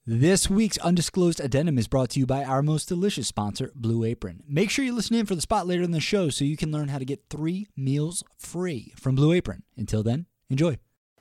This week's Undisclosed Addendum is brought to you by our most delicious sponsor, Blue Apron. Make sure you listen in for the spot later in the show so you can learn how to get 3 meals free from Blue Apron. Until then, enjoy.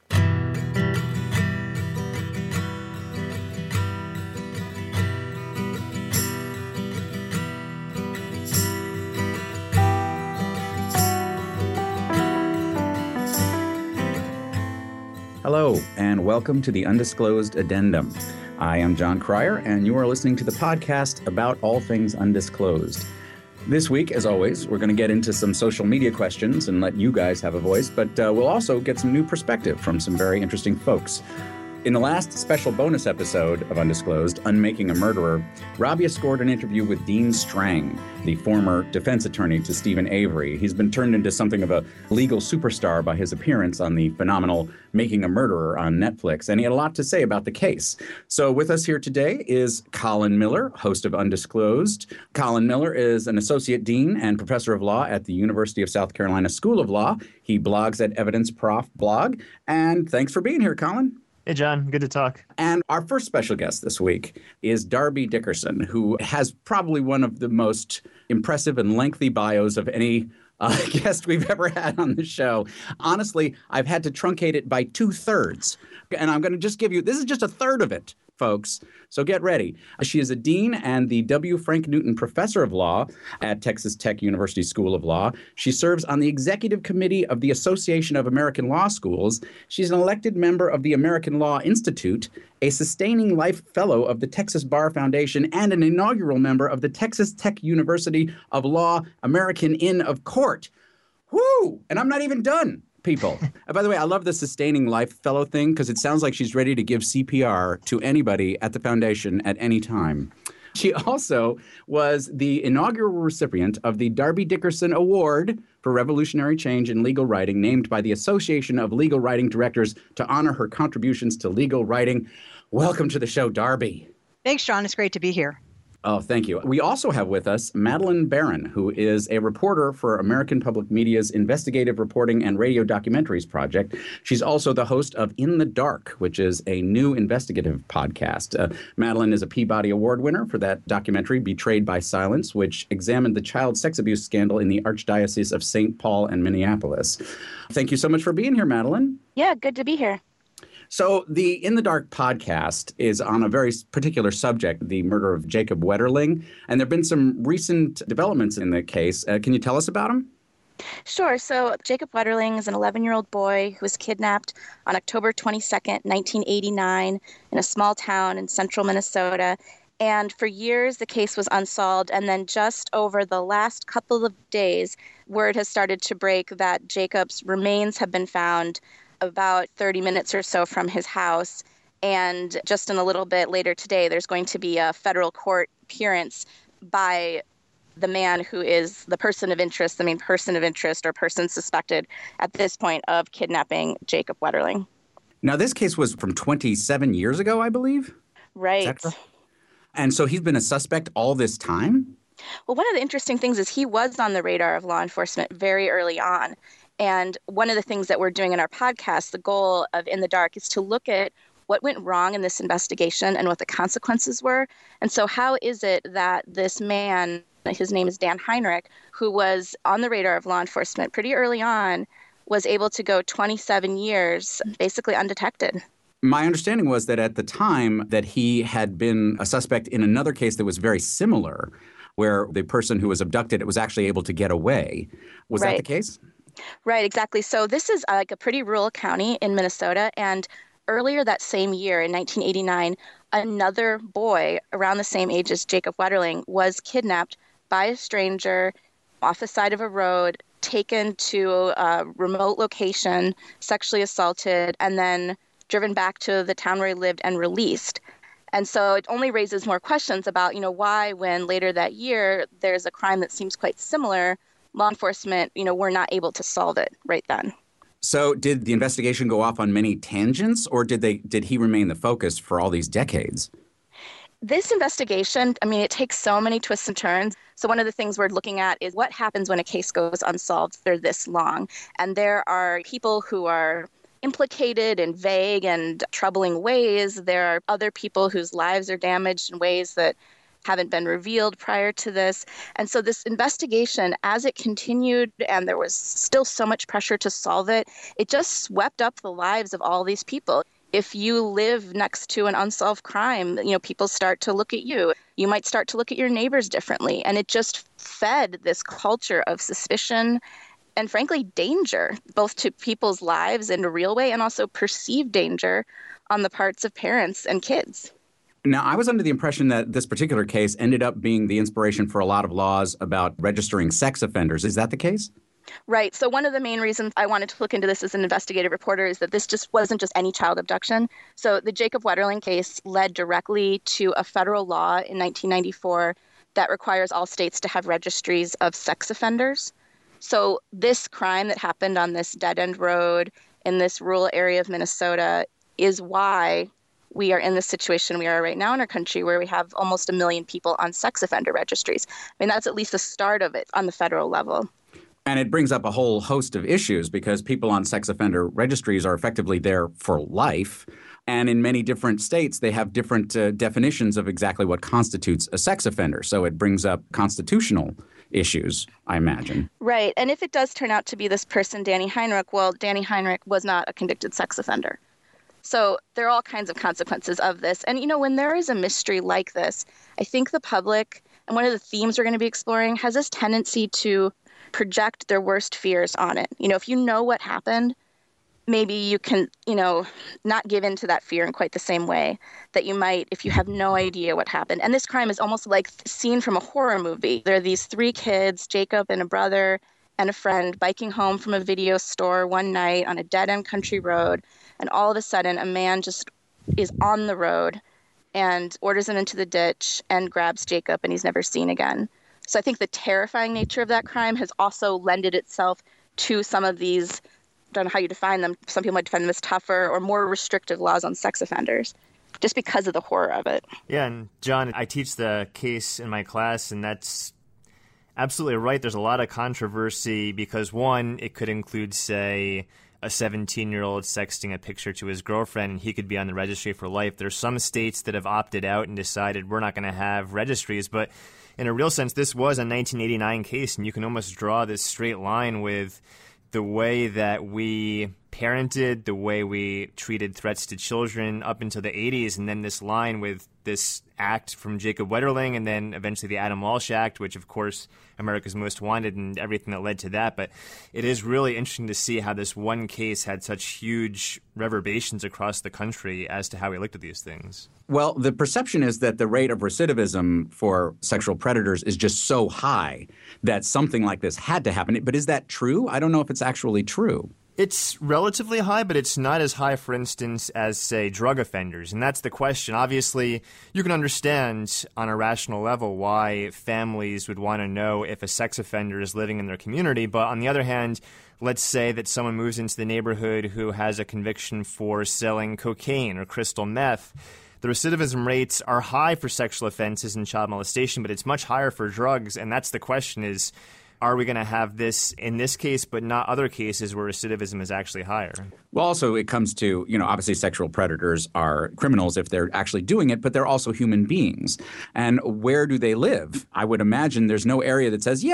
Hello, and welcome to the Undisclosed Addendum. I am John Cryer, and you are listening to the podcast about all things undisclosed. This week, as always, we're going to get into some social media questions and let you guys have a voice, but we'll also get some new perspective from some very interesting folks. In the last special bonus episode of Undisclosed, Unmaking a Murderer, Rabia scored an interview with Dean Strang, the former defense attorney to Stephen Avery. He's been turned into something of a legal superstar by his appearance on the phenomenal Making a Murderer on Netflix, and he had a lot to say about the case. So with us here today is Colin Miller, host of Undisclosed. Colin Miller is an associate dean and professor of law at the University of South Carolina School of Law. He blogs at Evidence Prof blog, and thanks for being here, Colin. Hey, John. Good to talk. And our first special guest this week is Darby Dickerson, who has probably one of the most impressive and lengthy bios of any guest we've ever had on the show. Honestly, I've had to truncate it by 2/3. And I'm going to just give you, this is just a third of it, folks. So get ready. She is a dean and the W. Frank Newton Professor of Law at Texas Tech University School of Law. She serves on the executive committee of the Association of American Law Schools. She's an elected member of the American Law Institute, a sustaining life fellow of the Texas Bar Foundation, and an inaugural member of the Texas Tech University of Law American Inn of Court. Woo! And I'm not even done, people. By the way, I love the sustaining life fellow thing because it sounds like she's ready to give CPR to anybody at the foundation at any time. She also was the inaugural recipient of the Darby Dickerson Award for Revolutionary Change in Legal Writing, named by the Association of Legal Writing Directors to honor her contributions to legal writing. Welcome to the show, Darby. Thanks, John. It's great to be here. Oh, thank you. We also have with us Madeline Barron, who is a reporter for American Public Media's Investigative Reporting and Radio Documentaries Project. She's also the host of In the Dark, which is a new investigative podcast. Madeline is a Peabody Award winner for that documentary, Betrayed by Silence, which examined the child sex abuse scandal in the Archdiocese of St. Paul and Minneapolis. Thank you so much for being here, Madeline. Yeah, good to be here. So the In the Dark podcast is on a very particular subject, the murder of Jacob Wetterling. And there have been some recent developments in the case. Can you tell us about them? Sure. So Jacob Wetterling is an 11-year-old boy who was kidnapped on October 22nd, 1989, in a small town in central Minnesota. And for years, the case was unsolved. And then just over the last couple of days, word has started to break that Jacob's remains have been found about 30 minutes or so from his house. And just in a little bit later today, there's going to be a federal court appearance by the man who is the person of interest, the main person of interest or person suspected at this point of kidnapping Jacob Wetterling. Now, this case was from 27 years ago, I believe? Right. And so he's been a suspect all this time? Well, one of the interesting things is he was on the radar of law enforcement very early on. And one of the things that we're doing in our podcast, the goal of In the Dark, is to look at what went wrong in this investigation and what the consequences were. And so how is it that this man, his name is Dan Heinrich, who was on the radar of law enforcement pretty early on, was able to go 27 years basically undetected? My understanding was that at the time that he had been a suspect in another case that was very similar, where the person who was abducted was actually able to get away. Was that the case? Right, exactly. So this is like a pretty rural county in Minnesota. And earlier that same year, in 1989, another boy around the same age as Jacob Wetterling was kidnapped by a stranger off the side of a road, taken to a remote location, sexually assaulted, and then driven back to the town where he lived and released. And so it only raises more questions about, why when later that year there's a crime that seems quite similar, law enforcement, were not able to solve it right then. So did the investigation go off on many tangents, or did he remain the focus for all these decades? This investigation, it takes so many twists and turns. So one of the things we're looking at is what happens when a case goes unsolved for this long. And there are people who are implicated in vague and troubling ways. There are other people whose lives are damaged in ways that haven't been revealed prior to this. And so this investigation, as it continued, and there was still so much pressure to solve it, it just swept up the lives of all these people. If you live next to an unsolved crime, people start to look at you. You might start to look at your neighbors differently. And it just fed this culture of suspicion and, frankly, danger, both to people's lives in a real way and also perceived danger on the parts of parents and kids. Now, I was under the impression that this particular case ended up being the inspiration for a lot of laws about registering sex offenders. Is that the case? Right. So one of the main reasons I wanted to look into this as an investigative reporter is that this just wasn't just any child abduction. So the Jacob Wetterling case led directly to a federal law in 1994 that requires all states to have registries of sex offenders. So this crime that happened on this dead-end road in this rural area of Minnesota is why we are in the situation we are right now in our country, where we have almost 1 million people on sex offender registries. I mean, that's at least the start of it on the federal level. And it brings up a whole host of issues because people on sex offender registries are effectively there for life. And in many different states, they have different definitions of exactly what constitutes a sex offender. So it brings up constitutional issues, I imagine. Right. And if it does turn out to be this person, Danny Heinrich, well, Danny Heinrich was not a convicted sex offender. So there are all kinds of consequences of this. And, when there is a mystery like this, I think the public, and one of the themes we're going to be exploring, has this tendency to project their worst fears on it. If you know what happened, maybe you can, not give in to that fear in quite the same way that you might if you have no idea what happened. And this crime is almost like a scene from a horror movie. There are these 3 kids, Jacob and a brother and a friend, biking home from a video store one night on a dead-end country road. And all of a sudden, a man just is on the road and orders him into the ditch and grabs Jacob, and he's never seen again. So I think the terrifying nature of that crime has also lended itself to some of these, I don't know how you define them, some people might define them as tougher or more restrictive laws on sex offenders, just because of the horror of it. Yeah, and John, I teach the case in my class, and that's absolutely right. There's a lot of controversy because, one, it could include, say, a 17-year-old sexting a picture to his girlfriend, and he could be on the registry for life. There's some states that have opted out and decided we're not going to have registries, but in a real sense, this was a 1989 case, and you can almost draw this straight line with the way that we parented, the way we treated threats to children up until the 80s, and then this line with this act from Jacob Wetterling, and then eventually the Adam Walsh Act, which, of course, America's Most Wanted and everything that led to that. But it is really interesting to see how this one case had such huge reverberations across the country as to how we looked at these things. Well, the perception is that the rate of recidivism for sexual predators is just so high that something like this had to happen. But is that true? I don't know if it's actually true. It's relatively high, but it's not as high, for instance, as, say, drug offenders. And that's the question. Obviously, you can understand on a rational level why families would want to know if a sex offender is living in their community. But on the other hand, let's say that someone moves into the neighborhood who has a conviction for selling cocaine or crystal meth. The recidivism rates are high for sexual offenses and child molestation, but it's much higher for drugs. And that's the question is, are we going to have this in this case, but not other cases where recidivism is actually higher? Well, also it comes to, obviously sexual predators are criminals if they're actually doing it, but they're also human beings. And where do they live? I would imagine there's no area that says,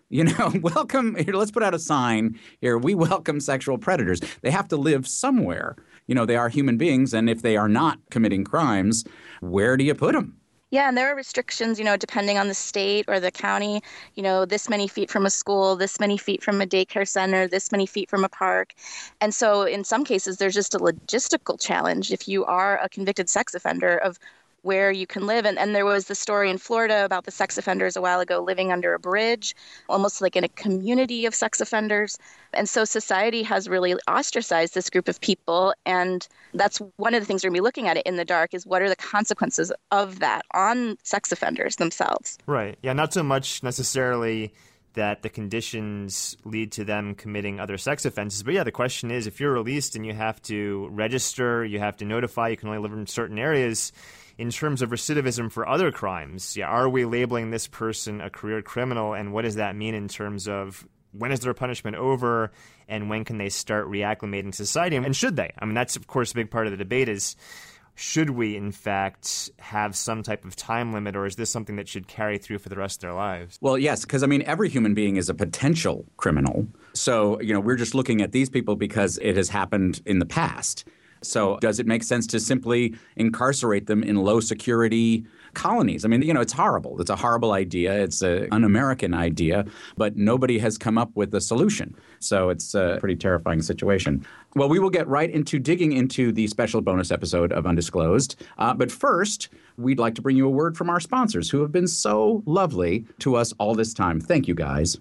welcome, here, let's put out a sign here, we welcome sexual predators. They have to live somewhere. They are human beings, and if they are not committing crimes, where do you put them? Yeah, and there are restrictions, depending on the state or the county, this many feet from a school, this many feet from a daycare center, this many feet from a park. And so in some cases, there's just a logistical challenge if you are a convicted sex offender of where you can live. And there was the story in Florida about the sex offenders a while ago living under a bridge, almost like in a community of sex offenders. And so society has really ostracized this group of people. And that's one of the things we're going to be looking at it in the dark is what are the consequences of that on sex offenders themselves. Right. Yeah, not so much necessarily that the conditions lead to them committing other sex offenses. But yeah, the question is, if you're released and you have to register, you have to notify, you can only live in certain areas, in terms of recidivism for other crimes, are we labeling this person a career criminal, and what does that mean in terms of when is their punishment over, and when can they start reacclimating to society, and should they? I mean, that's, of course, a big part of the debate is, should we, in fact, have some type of time limit, or is this something that should carry through for the rest of their lives? Well, yes, because, I mean, every human being is a potential criminal. So, we're just looking at these people because it has happened in the past. So does it make sense to simply incarcerate them in low-security colonies? I mean, it's horrible. It's a horrible idea. It's an un-American idea, but nobody has come up with a solution. So it's a pretty terrifying situation. Well, we will get right into digging into the special bonus episode of Undisclosed. But first, we'd like to bring you a word from our sponsors who have been so lovely to us all this time. Thank you, guys.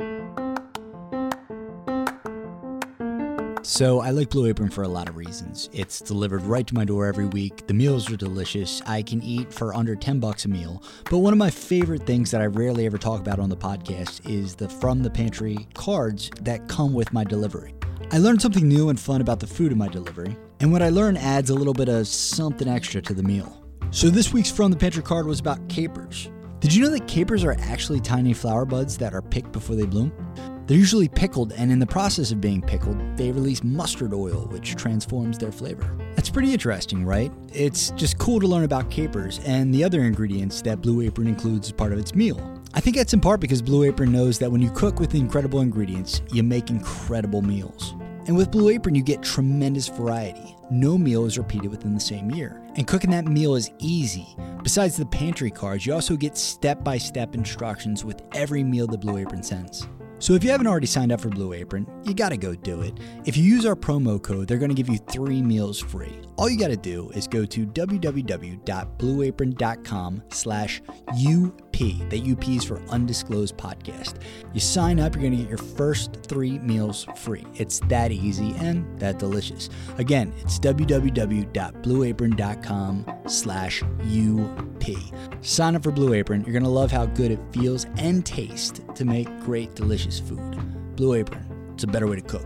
So I like Blue Apron for a lot of reasons. It's delivered right to my door every week. The meals are delicious. I can eat for under $10 a meal. But one of my favorite things that I rarely ever talk about on the podcast is the From the Pantry cards that come with my delivery. I learned something new and fun about the food in my delivery, and what I learn adds a little bit of something extra to the meal. So this week's From the Pantry card was about capers. Did you know that capers are actually tiny flower buds that are picked before they bloom? They're usually pickled, and in the process of being pickled, they release mustard oil, which transforms their flavor. That's pretty interesting, right? It's just cool to learn about capers and the other ingredients that Blue Apron includes as part of its meal. I think that's in part because Blue Apron knows that when you cook with incredible ingredients, you make incredible meals. And with Blue Apron, you get tremendous variety. No meal is repeated within the same year. And cooking that meal is easy. Besides the pantry cards, you also get step-by-step instructions with every meal that Blue Apron sends. So if you haven't already signed up for Blue Apron, you gotta go do it. If you use our promo code, they're gonna give you 3 meals free. All you gotta do is go to www.blueapron.com/UP. That UP is for Undisclosed Podcast. You sign up, you're gonna get your first 3 meals free. It's that easy and that delicious. Again, it's www.blueapron.com/UP. Sign up for Blue Apron. You're gonna love how good it feels and tastes to make great, delicious food. Blue Apron, it's a better way to cook.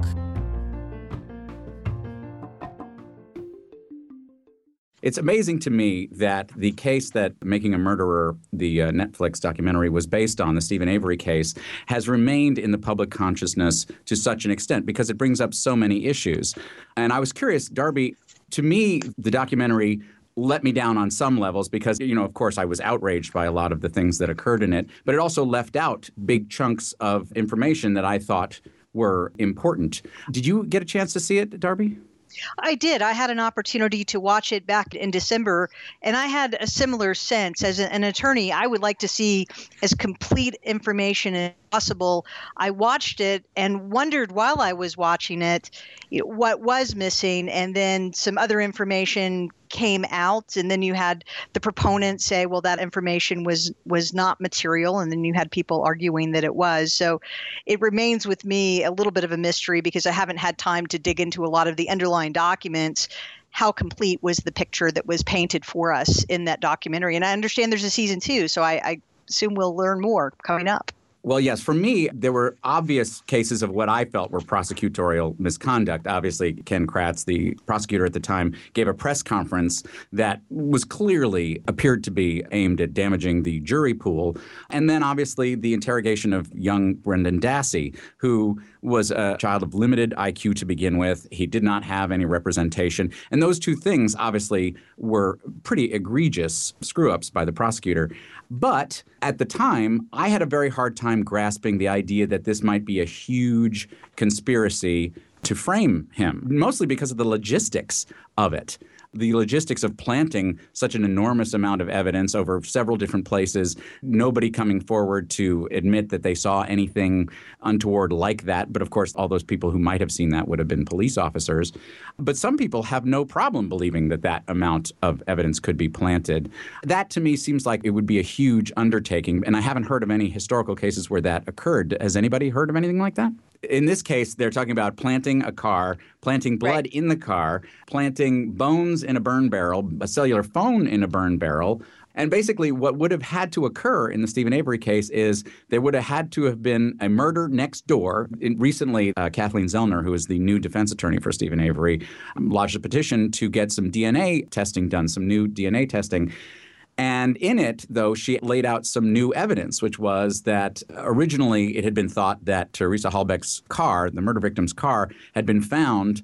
It's amazing to me that the case that Making a Murderer, the Netflix documentary, was based on, the Stephen Avery case, has remained in the public consciousness to such an extent because it brings up so many issues. And I was curious, Darby, to me, the documentary let me down on some levels because, of course, I was outraged by a lot of the things that occurred in it, but it also left out big chunks of information that I thought were important. Did you get a chance to see it, Darby? I did. I had an opportunity to watch it back in December, and I had a similar sense. As an attorney, I would like to see as complete information as possible. I watched it and wondered while I was watching it what was missing, and then some other information came out, and then you had the proponents say, well, that information was not material, and then you had people arguing that it was. So it remains with me a little bit of a mystery because I haven't had time to dig into a lot of the underlying documents. How complete was the picture that was painted for us in that documentary? And I understand there's a season 2, so I assume we'll learn more coming up. Well, yes. For me, there were obvious cases of what I felt were prosecutorial misconduct. Obviously, Ken Kratz, the prosecutor at the time, gave a press conference that was clearly appeared to be aimed at damaging the jury pool. And then, obviously, the interrogation of young Brendan Dassey, who was a child of limited IQ to begin with. He did not have any representation. And those two things, obviously, were pretty egregious screw-ups by the prosecutor. But at the time, I had a very hard time grasping the idea that this might be a huge conspiracy to frame him, mostly because of the logistics of it. The logistics of planting such an enormous amount of evidence over several different places, nobody coming forward to admit that they saw anything untoward like that. But of course, all those people who might have seen that would have been police officers. But some people have no problem believing that that amount of evidence could be planted. That to me seems like it would be a huge undertaking. And I haven't heard of any historical cases where that occurred. Has anybody heard of anything like that? In this case, they're talking about planting a car, planting blood in the car, planting bones in a burn barrel, a cellular phone in a burn barrel. And basically what would have had to occur in the Stephen Avery case is there would have had to have been a murder next door. Recently, Kathleen Zellner, who is the new defense attorney for Stephen Avery, lodged a petition to get some DNA testing done, some new DNA testing. And in it, though, she laid out some new evidence, which was that originally it had been thought that Teresa Halbech's car, the murder victim's car, had been found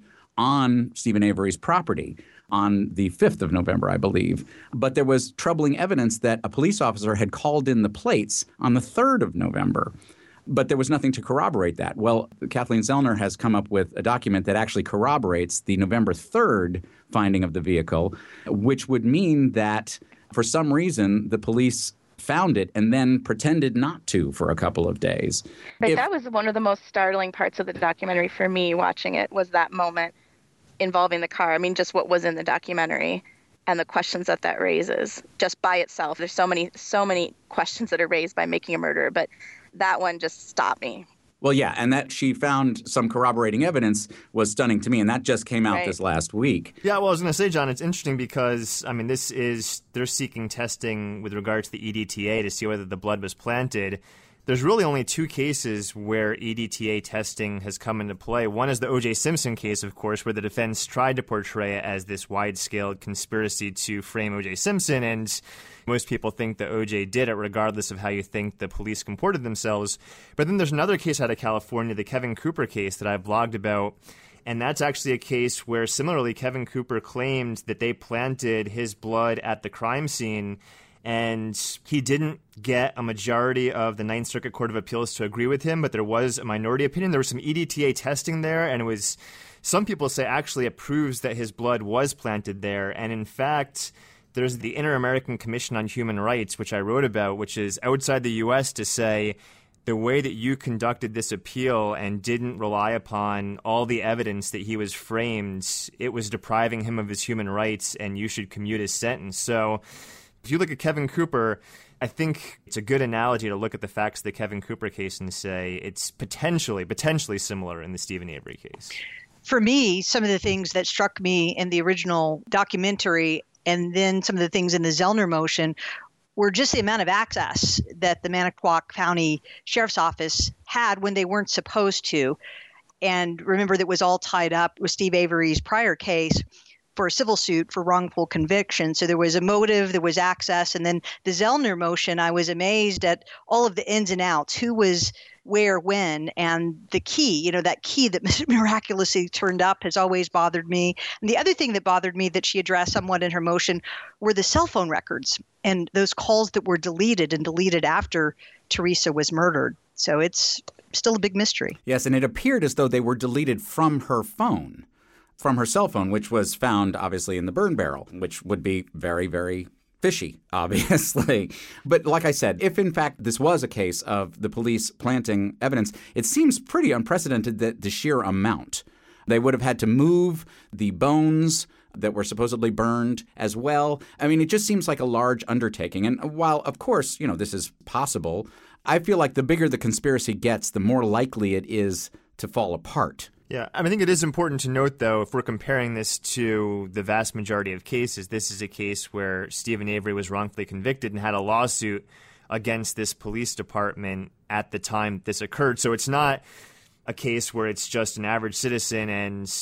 on Stephen Avery's property on the 5th of November, I believe. But there was troubling evidence that a police officer had called in the plates on the 3rd of November. But there was nothing to corroborate that. Well, Kathleen Zellner has come up with a document that actually corroborates the November 3rd finding of the vehicle, which would mean that for some reason the police found it and then pretended not to for a couple of days. Right, that was one of the most startling parts of the documentary for me watching it, was that moment involving the car. I mean, just what was in the documentary and the questions that raises just by itself. There's so many questions that are raised by Making a Murderer, but that one just stopped me. Well, yeah, and that she found some corroborating evidence was stunning to me, and that just came out this last week. Yeah, well, I was going to say, John, it's interesting because, I mean, they're seeking testing with regard to the EDTA to see whether the blood was planted. There's really only 2 cases where EDTA testing has come into play. One is the O.J. Simpson case, of course, where the defense tried to portray it as this wide-scale conspiracy to frame O.J. Simpson, and most people think that O.J. did it regardless of how you think the police comported themselves. But then there's another case out of California, the Kevin Cooper case that I've blogged about, and that's actually a case where similarly Kevin Cooper claimed that they planted his blood at the crime scene, and he didn't get a majority of the Ninth Circuit Court of Appeals to agree with him, but there was a minority opinion. There was some EDTA testing there, and it was, some people say actually it proves that his blood was planted there. And in fact, there's the Inter-American Commission on Human Rights, which I wrote about, which is outside the U.S. to say the way that you conducted this appeal and didn't rely upon all the evidence that he was framed, it was depriving him of his human rights, and you should commute his sentence. So if you look at Kevin Cooper, I think it's a good analogy to look at the facts of the Kevin Cooper case and say it's potentially similar in the Stephen Avery case. For me, some of the things that struck me in the original documentary and then some of the things in the Zellner motion were just the amount of access that the Manitowoc County Sheriff's Office had when they weren't supposed to. And remember, that was all tied up with Steve Avery's prior case for a civil suit for wrongful conviction. So there was a motive, there was access. And then the Zellner motion, I was amazed at all of the ins and outs, who was where, when, and the key, that key that miraculously turned up has always bothered me. And the other thing that bothered me that she addressed somewhat in her motion were the cell phone records and those calls that were deleted after Teresa was murdered. So it's still a big mystery. Yes, and it appeared as though they were deleted from her phone. From her cell phone, which was found, obviously, in the burn barrel, which would be very, very fishy, obviously. But like I said, if in fact this was a case of the police planting evidence, it seems pretty unprecedented that the sheer amount. They would have had to move the bones that were supposedly burned as well. I mean, it just seems like a large undertaking. And while, of course, this is possible, I feel like the bigger the conspiracy gets, the more likely it is to fall apart. Yeah, I think it is important to note, though, if we're comparing this to the vast majority of cases, this is a case where Stephen Avery was wrongfully convicted and had a lawsuit against this police department at the time this occurred. So it's not a case where it's just an average citizen and,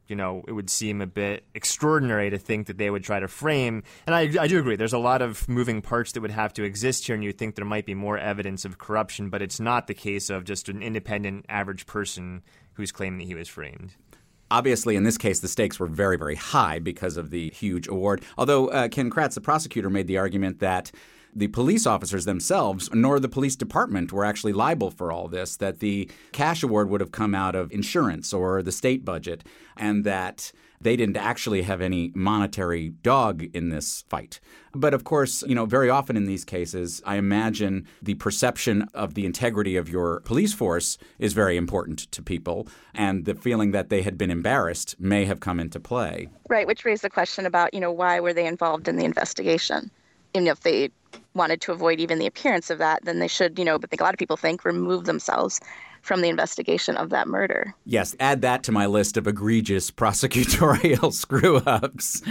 it would seem a bit extraordinary to think that they would try to frame. And I do agree, there's a lot of moving parts that would have to exist here, and you'd think there might be more evidence of corruption, but it's not the case of just an independent average person who's claiming that he was framed. Obviously, in this case, the stakes were very, very high because of the huge award. Although Ken Kratz, the prosecutor, made the argument that the police officers themselves, nor the police department, were actually liable for all this, that the cash award would have come out of insurance or the state budget, and that they didn't actually have any monetary dog in this fight. But of course, very often in these cases, I imagine the perception of the integrity of your police force is very important to people, and the feeling that they had been embarrassed may have come into play. Right, which raised the question about, why were they involved in the investigation? And if they wanted to avoid even the appearance of that, then they should, but I think a lot of people think, remove themselves from the investigation of that murder. Yes, add that to my list of egregious prosecutorial screw-ups.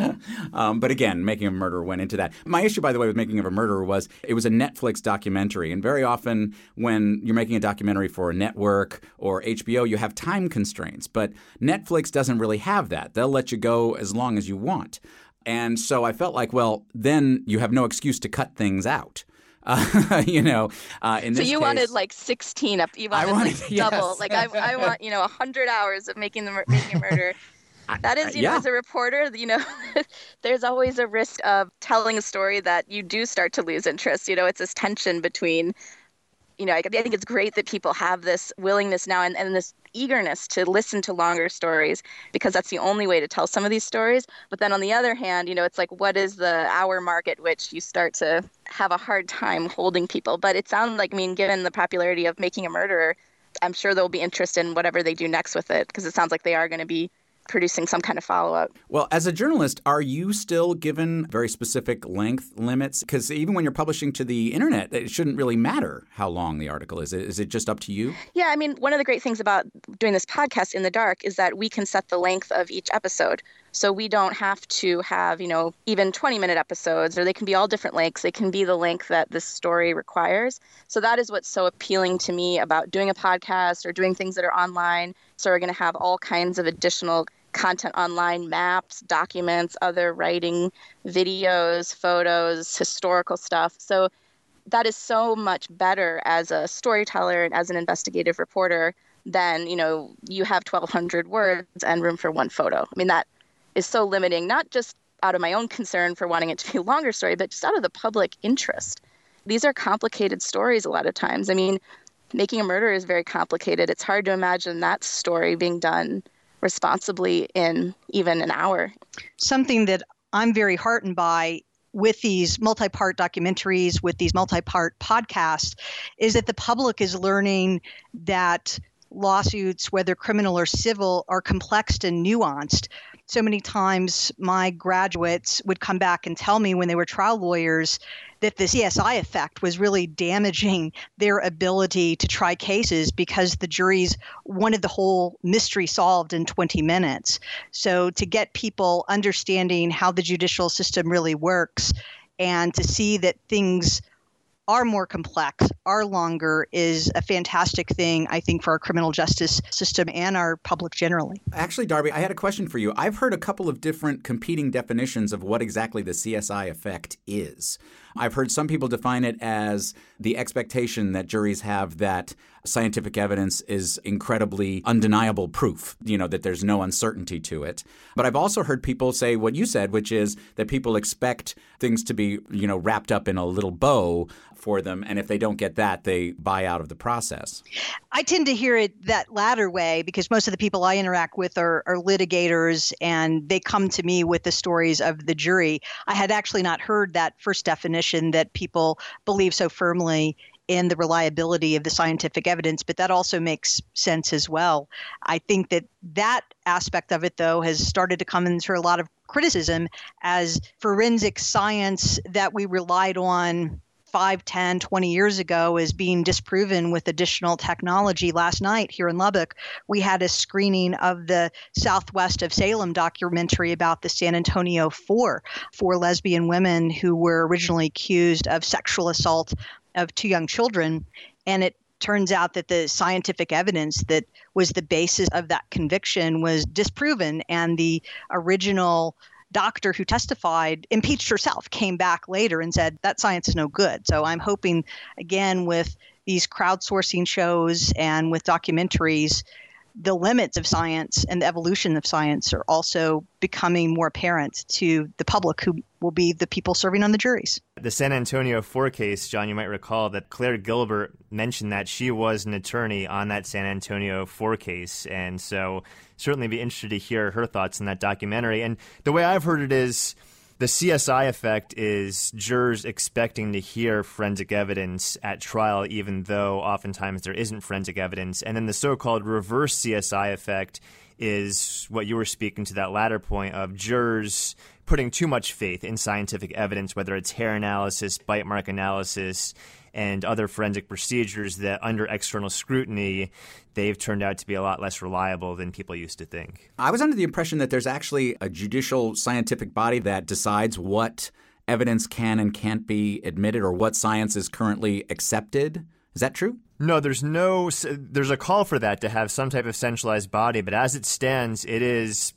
But again, Making of a Murderer went into that. My issue, by the way, with Making of a Murderer was it was a Netflix documentary. And very often when you're making a documentary for a network or HBO, you have time constraints. But Netflix doesn't really have that. They'll let you go as long as you want. And so I felt like, well, then you have no excuse to cut things out. In so this you case, wanted like 16 up. You wanted like double. Yes. Like I want 100 hours of making a murder. That is, as a reporter, there's always a risk of telling a story that you do start to lose interest. It's this tension between, I think it's great that people have this willingness now and this eagerness to listen to longer stories, because that's the only way to tell some of these stories. But then on the other hand, it's like, what is the hour mark at which you start to have a hard time holding people? But it sounds like, given the popularity of Making a Murderer, I'm sure there'll be interest in whatever they do next with it, because it sounds like they are going to be producing some kind of follow-up. Well, as a journalist, are you still given very specific length limits? Because even when you're publishing to the internet, it shouldn't really matter how long the article is. Is it just up to you? Yeah, one of the great things about doing this podcast in the dark is that we can set the length of each episode. So we don't have to have, even 20-minute episodes, or they can be all different lengths. They can be the length that this story requires. So that is what's so appealing to me about doing a podcast or doing things that are online. So we're going to have all kinds of additional content online, maps, documents, other writing, videos, photos, historical stuff. So that is so much better as a storyteller and as an investigative reporter than, you have 1,200 words and room for one photo. That is so limiting, not just out of my own concern for wanting it to be a longer story, but just out of the public interest. These are complicated stories a lot of times. Making a Murderer is very complicated. It's hard to imagine that story being done responsibly in even an hour. Something that I'm very heartened by with these multi-part documentaries, with these multi-part podcasts, is that the public is learning that lawsuits, whether criminal or civil, are complex and nuanced. So many times my graduates would come back and tell me when they were trial lawyers that the CSI effect was really damaging their ability to try cases because the juries wanted the whole mystery solved in 20 minutes. So to get people understanding how the judicial system really works and to see that things are more complex, are longer, is a fantastic thing, I think, for our criminal justice system and our public generally. Actually, Darby, I had a question for you. I've heard a couple of different competing definitions of what exactly the CSI effect is. I've heard some people define it as the expectation that juries have that scientific evidence is incredibly undeniable proof, that there's no uncertainty to it. But I've also heard people say what you said, which is that people expect things to be, wrapped up in a little bow for them. And if they don't get that, they buy out of the process. I tend to hear it that latter way because most of the people I interact with are litigators, and they come to me with the stories of the jury. I had actually not heard that first definition that people believe so firmly in the reliability of the scientific evidence, but that also makes sense as well. I think that aspect of it, though, has started to come into a lot of criticism as forensic science that we relied on 5, 10, 20 years ago is being disproven with additional technology. Last night here in Lubbock, we had a screening of the Southwest of Salem documentary about the San Antonio Four lesbian women who were originally accused of sexual assault of 2 young children. And it turns out that the scientific evidence that was the basis of that conviction was disproven, and the original doctor who testified impeached herself, came back later and said that science is no good. So I'm hoping, again, with these crowdsourcing shows and with documentaries, the limits of science and the evolution of science are also becoming more apparent to the public, who will be the people serving on the juries. The San Antonio Four case, John, you might recall that Claire Gilbert mentioned that she was an attorney on that San Antonio Four case. And so certainly be interested to hear her thoughts on that documentary. And the way I've heard it is the CSI effect is jurors expecting to hear forensic evidence at trial, even though oftentimes there isn't forensic evidence. And then the so-called reverse CSI effect is what you were speaking to, that latter point of jurors putting too much faith in scientific evidence, whether it's hair analysis, bite mark analysis, and other forensic procedures that under external scrutiny, they've turned out to be a lot less reliable than people used to think. I was under the impression that there's actually a judicial scientific body that decides what evidence can and can't be admitted or what science is currently accepted. Is that true? No, there's a call for that, to have some type of centralized body, but as it stands, it is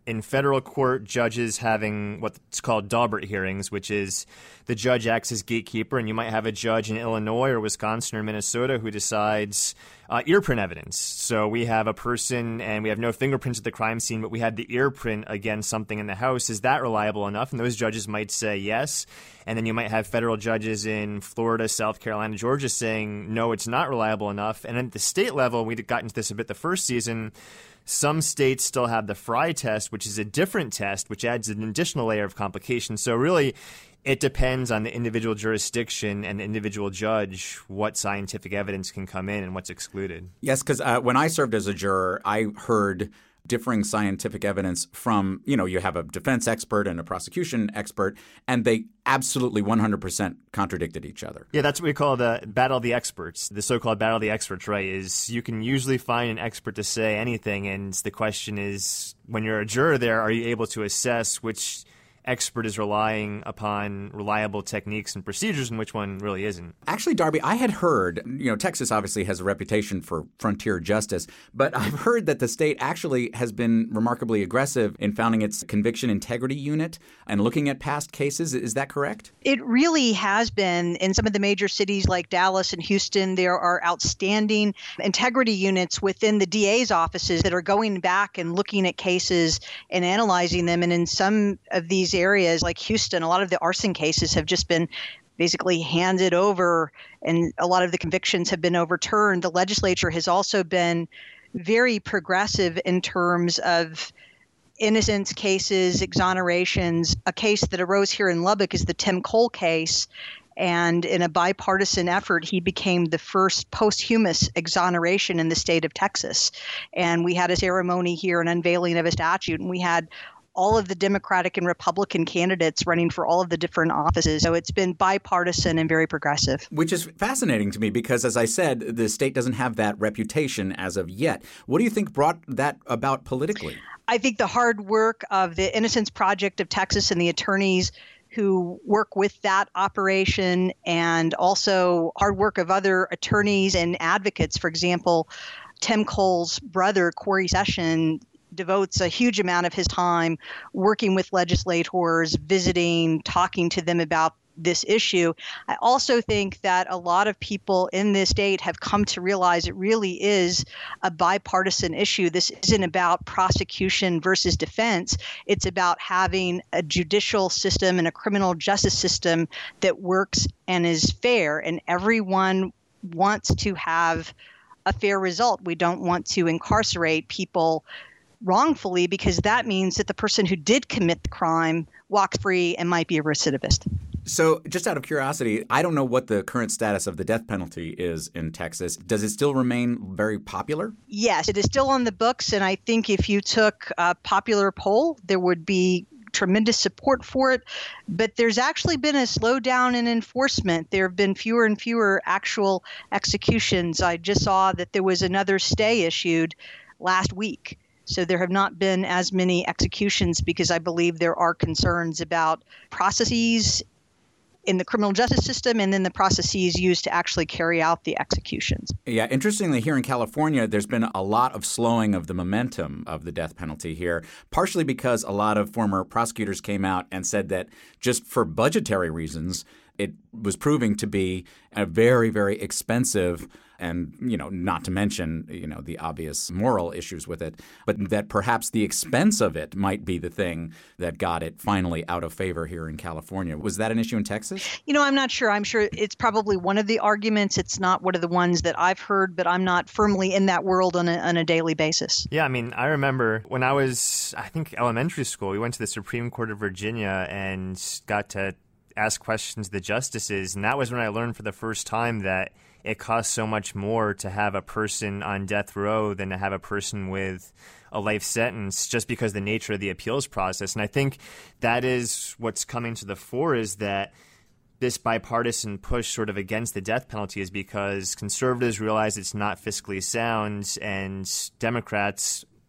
in federal court, judges having what's called Daubert hearings, which is the judge acts as gatekeeper, and you might have a judge in Illinois or Wisconsin or Minnesota who decides earprint evidence. So we have a person and we have no fingerprints at the crime scene, but we had the earprint against something in the house. Is that reliable enough? And those judges might say yes. And then you might have federal judges in Florida, South Carolina, Georgia saying, no, it's not reliable enough. And at the state level, we got into this a bit the first season, some states still have the Frye test, which is a different test, which adds an additional layer of complication. So really, it depends on the individual jurisdiction and the individual judge what scientific evidence can come in and what's excluded. Yes, because when I served as a juror, I heard differing scientific evidence from, you have a defense expert and a prosecution expert, and they absolutely 100% contradicted each other. Yeah, that's what we call the battle of the experts. The so-called battle of the experts, right, is you can usually find an expert to say anything, and the question is, when you're a juror there, are you able to assess which expert is relying upon reliable techniques and procedures and which one really isn't? Actually, Darby, I had heard, Texas obviously has a reputation for frontier justice, but I've heard that the state actually has been remarkably aggressive in founding its conviction integrity unit and looking at past cases. Is that correct? It really has been. In some of the major cities like Dallas and Houston, there are outstanding integrity units within the DA's offices that are going back and looking at cases and analyzing them. And in some of these areas like Houston, a lot of the arson cases have just been basically handed over and a lot of the convictions have been overturned. The legislature has also been very progressive in terms of innocence cases, exonerations. A case that arose here in Lubbock is the Tim Cole case. And in a bipartisan effort, he became the first posthumous exoneration in the state of Texas. And we had a ceremony here, an unveiling of a statute, and we had all of the Democratic and Republican candidates running for all of the different offices. So it's been bipartisan and very progressive. Which is fascinating to me because, as I said, the state doesn't have that reputation as of yet. What do you think brought that about politically? I think the hard work of the Innocence Project of Texas and the attorneys who work with that operation, and also hard work of other attorneys and advocates. For example, Tim Cole's brother, Corey Session, devotes a huge amount of his time working with legislators, visiting, talking to them about this issue. I also think that a lot of people in this state have come to realize it really is a bipartisan issue. This isn't about prosecution versus defense. It's about having a judicial system and a criminal justice system that works and is fair, and everyone wants to have a fair result. We don't want to incarcerate people wrongfully, because that means that the person who did commit the crime walks free and might be a recidivist. So just out of curiosity, I don't know what the current status of the death penalty is in Texas. Does it still remain very popular? Yes, it is still on the books. And I think if you took a popular poll, there would be tremendous support for it. But there's actually been a slowdown in enforcement. There have been fewer and fewer actual executions. I just saw that there was another stay issued last week. So there have not been as many executions because I believe there are concerns about processes in the criminal justice system and then the processes used to actually carry out the executions. Yeah, interestingly, here in California, there's been a lot of slowing of the momentum of the death penalty here, partially because a lot of former prosecutors came out and said that just for budgetary reasons, it was proving to be a very, very expensive and, not to mention, the obvious moral issues with it, but that perhaps the expense of it might be the thing that got it finally out of favor here in California. Was that an issue in Texas? I'm not sure. I'm sure it's probably one of the arguments. It's not one of the ones that I've heard, but I'm not firmly in that world on a daily basis. Yeah, I remember when I was, elementary school, we went to the Supreme Court of Virginia and got to ask questions to the justices, and that was when I learned for the first time that it costs so much more to have a person on death row than to have a person with a life sentence, just because of the nature of the appeals process. And I think that is what's coming to the fore, is that this bipartisan push sort of against the death penalty is because conservatives realize it's not fiscally sound, and Democrats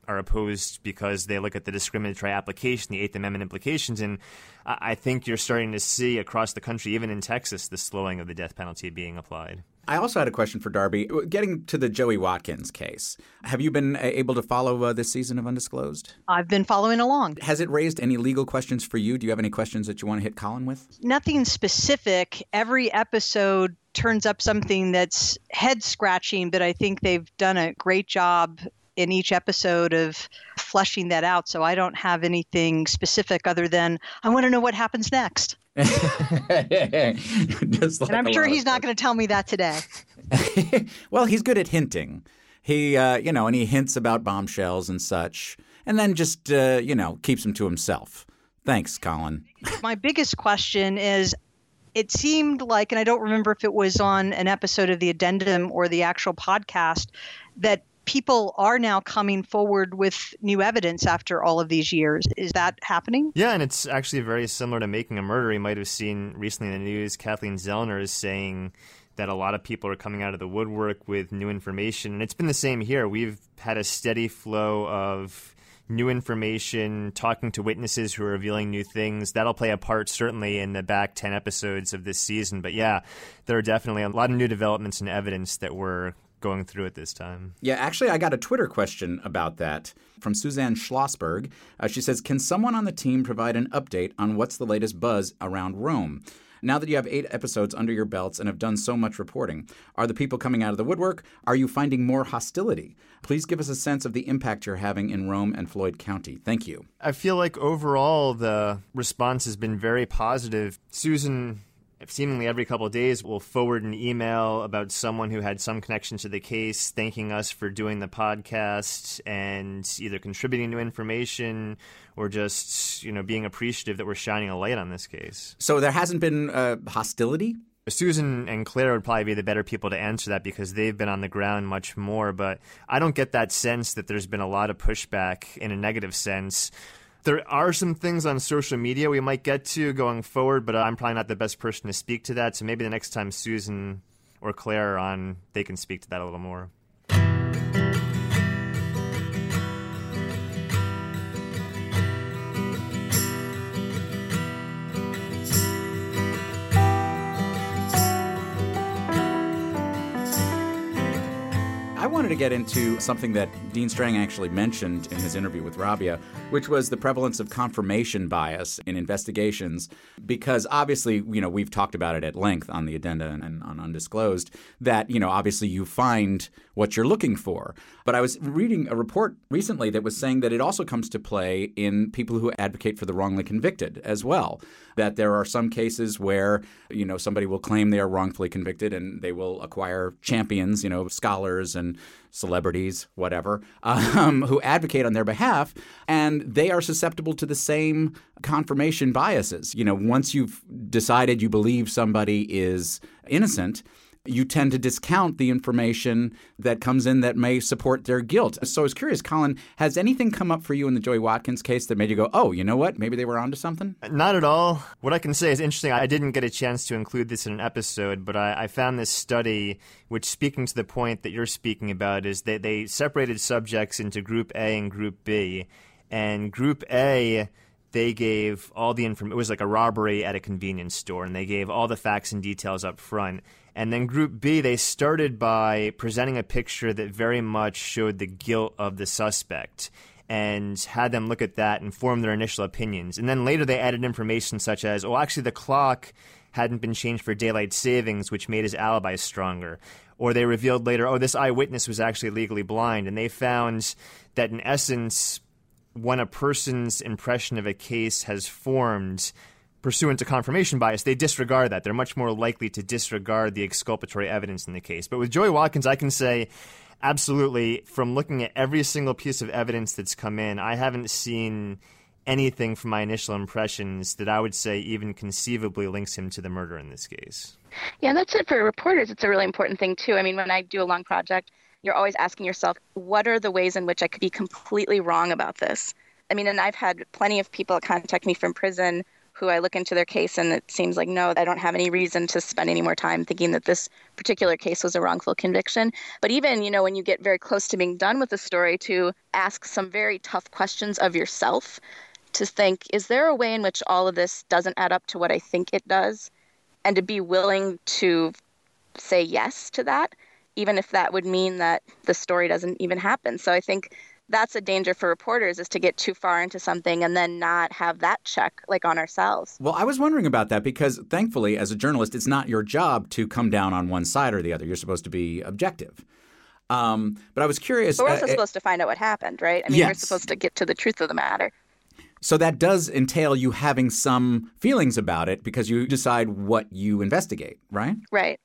are opposed because they look at the discriminatory application, the Eighth Amendment implications. And I think you're starting to see across the country, even in Texas, the slowing of the death penalty being applied. I also had a question for Darby. Getting to the Joey Watkins case, have you been able to follow this season of Undisclosed? I've been following along. Has it raised any legal questions for you? Do you have any questions that you want to hit Colin with? Nothing specific. Every episode turns up something that's head-scratching, but I think they've done a great job in each episode of fleshing that out. So I don't have anything specific other than I want to know what happens next. And I'm sure he's not going to tell me that today. Well, he's good at hinting. He, and he hints about bombshells and such, and then just, keeps them to himself. Thanks, Colin. My biggest question is, it seemed like, and I don't remember if it was on an episode of the Addendum or the actual podcast, that people are now coming forward with new evidence after all of these years. Is that happening? Yeah, and it's actually very similar to Making a Murderer. You might have seen recently in the news, Kathleen Zellner is saying that a lot of people are coming out of the woodwork with new information. And it's been the same here. We've had a steady flow of new information, talking to witnesses who are revealing new things. That'll play a part certainly in the back 10 episodes of this season. But yeah, there are definitely a lot of new developments and evidence that we're going through at this time. Yeah, actually, I got a Twitter question about that from Suzanne Schlossberg. She says, can someone on the team provide an update on what's the latest buzz around Rome? Now that you have 8 episodes under your belts and have done so much reporting, are the people coming out of the woodwork? Are you finding more hostility? Please give us a sense of the impact you're having in Rome and Floyd County. Thank you. I feel like overall the response has been very positive. Susan seemingly every couple of days will forward an email about someone who had some connection to the case, thanking us for doing the podcast and either contributing new information or just, being appreciative that we're shining a light on this case. So there hasn't been hostility? Susan and Claire would probably be the better people to answer that because they've been on the ground much more, but I don't get that sense that there's been a lot of pushback in a negative sense. There are some things on social media we might get to going forward, but I'm probably not the best person to speak to that. So maybe the next time Susan or Claire are on, they can speak to that a little more. I wanted to get into something that Dean Strang actually mentioned in his interview with Rabia, which was the prevalence of confirmation bias in investigations, because obviously, we've talked about it at length on the Addenda and on Undisclosed, that, obviously you find what you're looking for. But I was reading a report recently that was saying that it also comes to play in people who advocate for the wrongly convicted as well, that there are some cases where, somebody will claim they are wrongfully convicted and they will acquire champions, scholars and celebrities, whatever, who advocate on their behalf, and they are susceptible to the same confirmation biases. Once you've decided you believe somebody is innocent, you tend to discount the information that comes in that may support their guilt. So I was curious, Colin, has anything come up for you in the Joey Watkins case that made you go, oh, you know what? Maybe they were onto something? Not at all. What I can say is interesting. I didn't get a chance to include this in an episode, but I found this study, which, speaking to the point that you're speaking about, is that they separated subjects into Group A and Group B. And Group A, they gave all the information. It was like a robbery at a convenience store, and they gave all the facts and details up front. And then Group B, they started by presenting a picture that very much showed the guilt of the suspect and had them look at that and form their initial opinions. And then later they added information such as, actually the clock hadn't been changed for daylight savings, which made his alibi stronger. Or they revealed later, this eyewitness was actually legally blind. And they found that in essence, when a person's impression of a case has formed pursuant to confirmation bias, they disregard that. They're much more likely to disregard the exculpatory evidence in the case. But with Joey Watkins, I can say absolutely, from looking at every single piece of evidence that's come in, I haven't seen anything from my initial impressions that I would say even conceivably links him to the murder in this case. Yeah, that's it for reporters. It's a really important thing, too. I mean, when I do a long project, you're always asking yourself, what are the ways in which I could be completely wrong about this? I mean, and I've had plenty of people contact me from prison who I look into their case and it seems like, no, I don't have any reason to spend any more time thinking that this particular case was a wrongful conviction. But even, when you get very close to being done with the story, to ask some very tough questions of yourself, to think, is there a way in which all of this doesn't add up to what I think it does? And to be willing to say yes to that, even if that would mean that the story doesn't even happen. So I think that's a danger for reporters, is to get too far into something and then not have that check on ourselves. Well, I was wondering about that because thankfully, as a journalist, it's not your job to come down on one side or the other. You're supposed to be objective. But I was curious. But we're also supposed to find out what happened, right? I mean, We're supposed to get to the truth of the matter. So that does entail you having some feelings about it because you decide what you investigate, right? Right.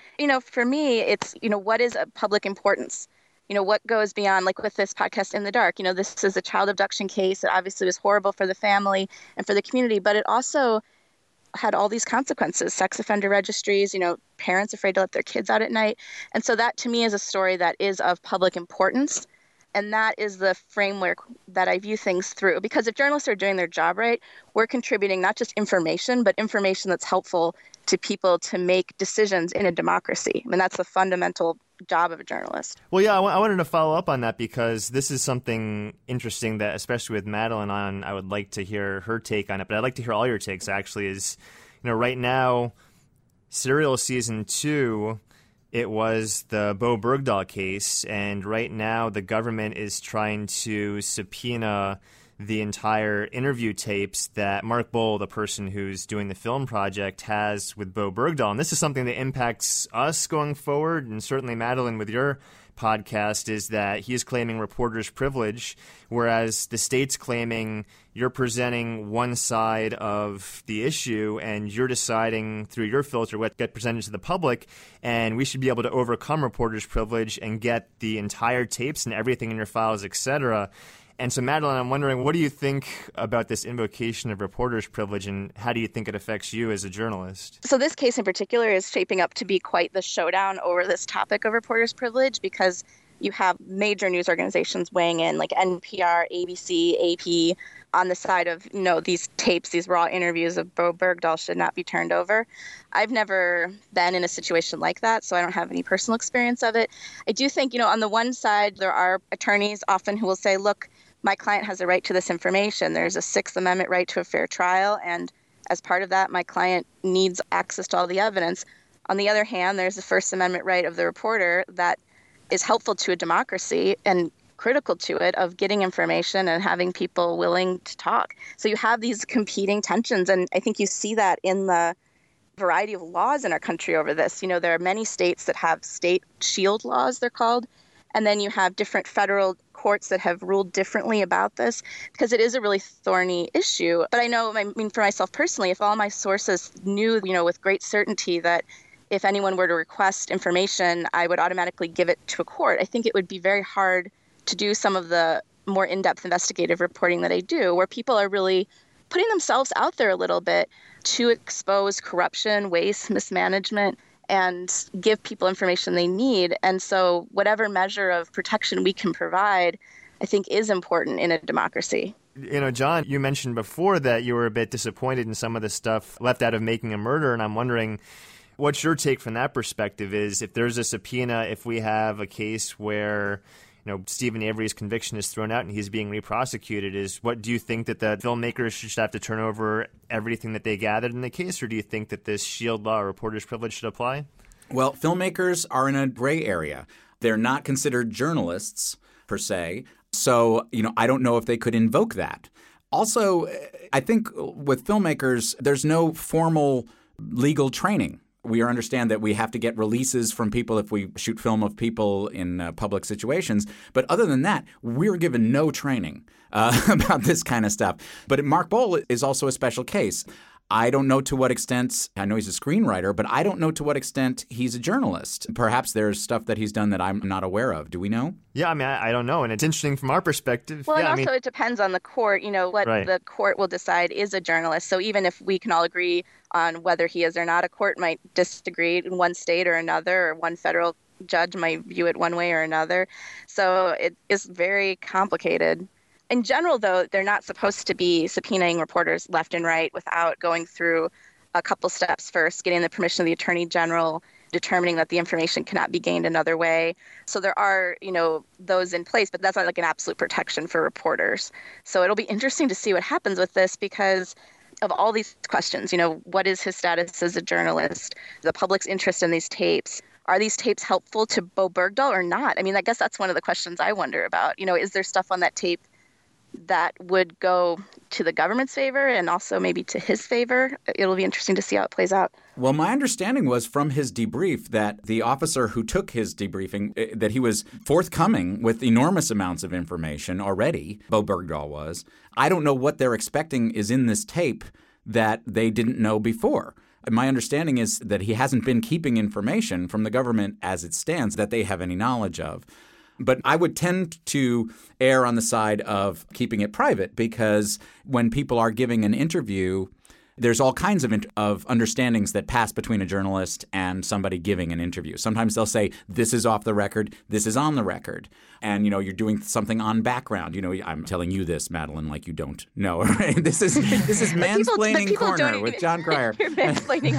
For me, it's, what is of public importance? What goes beyond, like with this podcast In the Dark, this is a child abduction case. It obviously was horrible for the family and for the community, but it also had all these consequences, sex offender registries, parents afraid to let their kids out at night. And so that to me is a story that is of public importance. And that is the framework that I view things through. Because if journalists are doing their job right, we're contributing not just information, but information that's helpful to people to make decisions in a democracy. I mean, that's the fundamental job of a journalist. Well, yeah, I wanted to follow up on that because this is something interesting that, especially with Madeline on, I would like to hear her take on it. But I'd like to hear all your takes, actually, is, right now, Serial Season 2... it was the Bo Bergdahl case, and right now the government is trying to subpoena the entire interview tapes that Mark Boal, the person who's doing the film project, has with Bo Bergdahl. And this is something that impacts us going forward, and certainly Madeline with your podcast, is that he is claiming reporter's privilege, whereas the state's claiming you're presenting one side of the issue and you're deciding through your filter what gets presented to the public, and we should be able to overcome reporter's privilege and get the entire tapes and everything in your files, etc. And so, Madeline, I'm wondering, what do you think about this invocation of reporter's privilege, and how do you think it affects you as a journalist? So this case in particular is shaping up to be quite the showdown over this topic of reporter's privilege, because you have major news organizations weighing in, like NPR, ABC, AP, on the side of, these tapes, these raw interviews of Bo Bergdahl should not be turned over. I've never been in a situation like that, so I don't have any personal experience of it. I do think, on the one side, there are attorneys often who will say, look, my client has a right to this information. There's a Sixth Amendment right to a fair trial, and as part of that, my client needs access to all the evidence. On the other hand, there's the First Amendment right of the reporter that is helpful to a democracy and critical to it, of getting information and having people willing to talk. So you have these competing tensions, and I think you see that in the variety of laws in our country over this. There are many states that have state shield laws, they're called, and then you have different federal courts that have ruled differently about this, because it is a really thorny issue. But I mean, for myself personally, if all my sources knew, with great certainty that if anyone were to request information, I would automatically give it to a court, I think it would be very hard to do some of the more in-depth investigative reporting that I do, where people are really putting themselves out there a little bit to expose corruption, waste, mismanagement, and give people information they need. And so whatever measure of protection we can provide, I think, is important in a democracy. John, you mentioned before that you were a bit disappointed in some of the stuff left out of Making a Murder, and I'm wondering, what's your take from that perspective? Is if there's a subpoena, if we have a case where Stephen Avery's conviction is thrown out and he's being re-prosecuted, what do you think that the filmmakers should have to turn over everything that they gathered in the case, or do you think that this shield law or reporter's privilege should apply? Well, filmmakers are in a gray area. They're not considered journalists per se, so I don't know if they could invoke that. Also, I think with filmmakers, there's no formal legal training. We understand that we have to get releases from people if we shoot film of people in public situations. But other than that, we're given no training about this kind of stuff. But Mark Boal is also a special case. I don't know to what extent – I know he's a screenwriter, but I don't know to what extent he's a journalist. Perhaps there's stuff that he's done that I'm not aware of. Do we know? Yeah, I mean, I don't know, and it's interesting from our perspective. Well, yeah, and also it depends on the court, what right. The court will decide is a journalist. So even if we can all agree on whether he is or not, a court might disagree in one state or another, or one federal judge might view it one way or another. So it is very complicated. In general, though, they're not supposed to be subpoenaing reporters left and right without going through a couple steps first, getting the permission of the Attorney General, determining that the information cannot be gained another way. So there are, those in place, but that's not like an absolute protection for reporters. So it'll be interesting to see what happens with this because of all these questions. What is his status as a journalist? The public's interest in these tapes. Are these tapes helpful to Bowe Bergdahl or not? I mean, I guess that's one of the questions I wonder about. Is there stuff on that tape that would go to the government's favor and also maybe to his favor? It'll be interesting to see how it plays out. Well, my understanding was from his debrief that the officer who took his debriefing, that he was forthcoming with enormous amounts of information already. Bowe Bergdahl was. I don't know what they're expecting is in this tape that they didn't know before. My understanding is that he hasn't been keeping information from the government as it stands that they have any knowledge of. But I would tend to err on the side of keeping it private because when people are giving an interview, there's all kinds of understandings that pass between a journalist and somebody giving an interview. Sometimes they'll say, this is off the record, this is on the record. And, you're doing something on background. I'm telling you this, Madeline, like you don't know. Right? This is Mansplaining Corner with John Cryer. You're mansplaining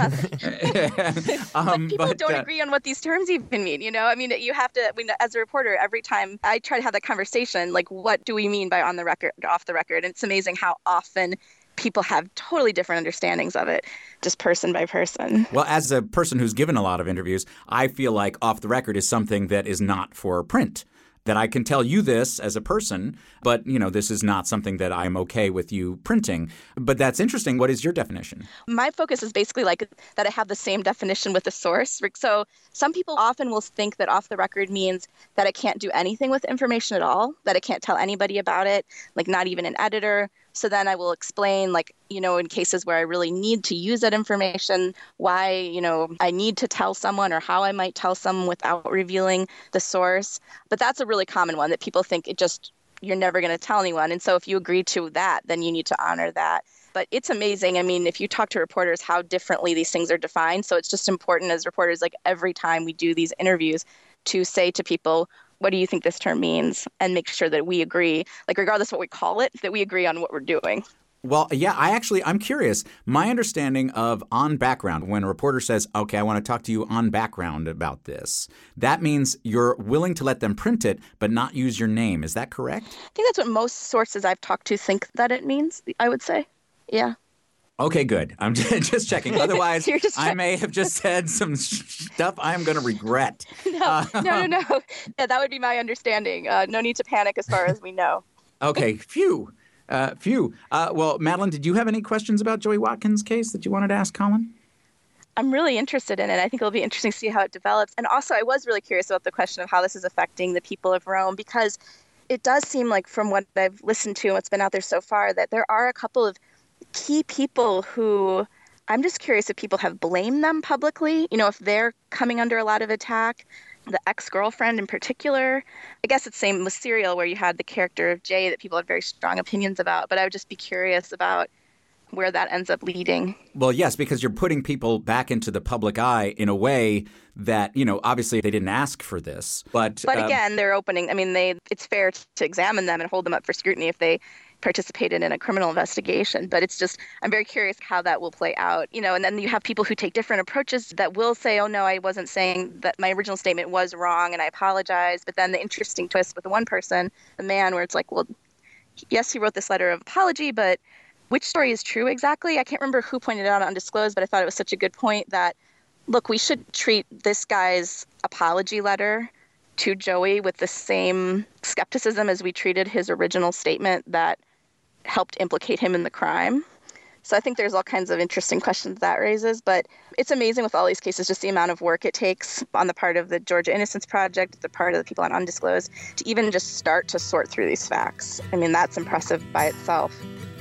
us. But people don't agree on what these terms even mean, you have to, as a reporter, every time I try to have that conversation, like, what do we mean by on the record, off the record? And it's amazing how often people have totally different understandings of it, just person by person. Well, as a person who's given a lot of interviews, I feel like off the record is something that is not for print. That I can tell you this as a person, but, this is not something that I'm okay with you printing. But that's interesting. What is your definition? My focus is basically like that I have the same definition with the source. So some people often will think that off the record means that I can't do anything with information at all, that I can't tell anybody about it, like not even an editor. So then I will explain, in cases where I really need to use that information, why, I need to tell someone or how I might tell someone without revealing the source. But that's a really common one that people think you're never going to tell anyone. And so if you agree to that, then you need to honor that. But it's amazing. I mean, if you talk to reporters, how differently these things are defined. So it's just important as reporters, like every time we do these interviews, to say to people, what do you think this term means? And make sure that we agree, like regardless of what we call it, that we agree on what we're doing. Well, yeah, I'm curious. My understanding of on background, when a reporter says, okay, I want to talk to you on background about this, that means you're willing to let them print it, but not use your name. Is that correct? I think that's what most sources I've talked to think that it means, I would say. Yeah. Okay, good. I'm just checking. Otherwise, I may have just said some stuff I'm going to regret. No. Yeah, that would be my understanding. No need to panic as far as we know. Okay, phew. Well, Madeline, did you have any questions about Joey Watkins' case that you wanted to ask Colin? I'm really interested in it. I think it'll be interesting to see how it develops. And also, I was really curious about the question of how this is affecting the people of Rome, because it does seem like from what I've listened to and what's been out there so far, that there are a couple of key people who I'm just curious if people have blamed them publicly, if they're coming under a lot of attack. The ex-girlfriend in particular. I guess it's the same with Serial, where you had the character of Jay that people had very strong opinions about. But I would just be curious about where that ends up leading. Well, yes, because you're putting people back into the public eye in a way that, obviously they didn't ask for this. But again, they're opening. I mean, it's fair to examine them and hold them up for scrutiny if they participated in a criminal investigation. But it's just, I'm very curious how that will play out, and then you have people who take different approaches that will say, oh no, I wasn't saying that, my original statement was wrong and I apologize. But then the interesting twist with the one person, the man, where it's like, well, yes, he wrote this letter of apology, but which story is true exactly? I can't remember who pointed it out on Undisclosed, but I thought it was such a good point that, look, we should treat this guy's apology letter to Joey with the same skepticism as we treated his original statement that helped implicate him in the crime. So I think there's all kinds of interesting questions that raises, but it's amazing with all these cases, just the amount of work it takes on the part of the Georgia Innocence Project, the part of the people on Undisclosed, to even just start to sort through these facts. I mean, that's impressive by itself.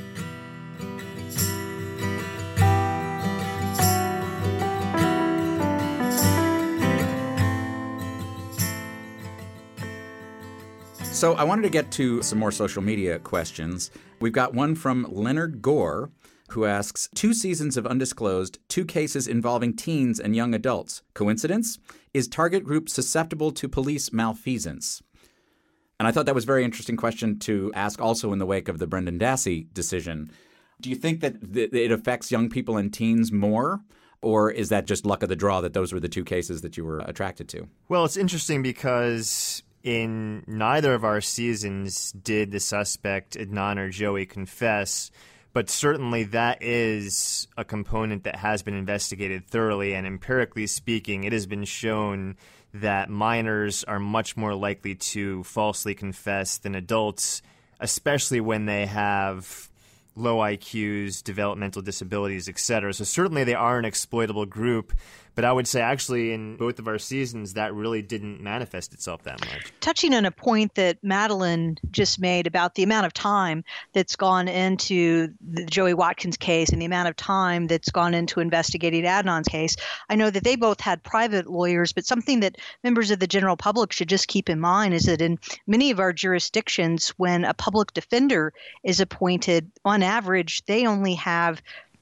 So I wanted to get to some more social media questions. We've got one from Leonard Gore, who asks, 2 seasons of Undisclosed, 2 cases involving teens and young adults. Coincidence? Is target group susceptible to police malfeasance? And I thought that was a very interesting question to ask also in the wake of the Brendan Dassey decision. Do you think that it affects young people and teens more? Or is that just luck of the draw that those were the two cases that you were attracted to? Well, it's interesting because in neither of our seasons did the suspect, Adnan or Joey, confess. But certainly that is a component that has been investigated thoroughly. And empirically speaking, it has been shown that minors are much more likely to falsely confess than adults, especially when they have low IQs, developmental disabilities, etc. So certainly they are an exploitable group. But I would say actually in both of our seasons, that really didn't manifest itself that much. Touching on a point that Madeline just made about the amount of time that's gone into the Joey Watkins case and the amount of time that's gone into investigating Adnan's case, I know that they both had private lawyers, but something that members of the general public should just keep in mind is that in many of our jurisdictions, when a public defender is appointed, on average, they only have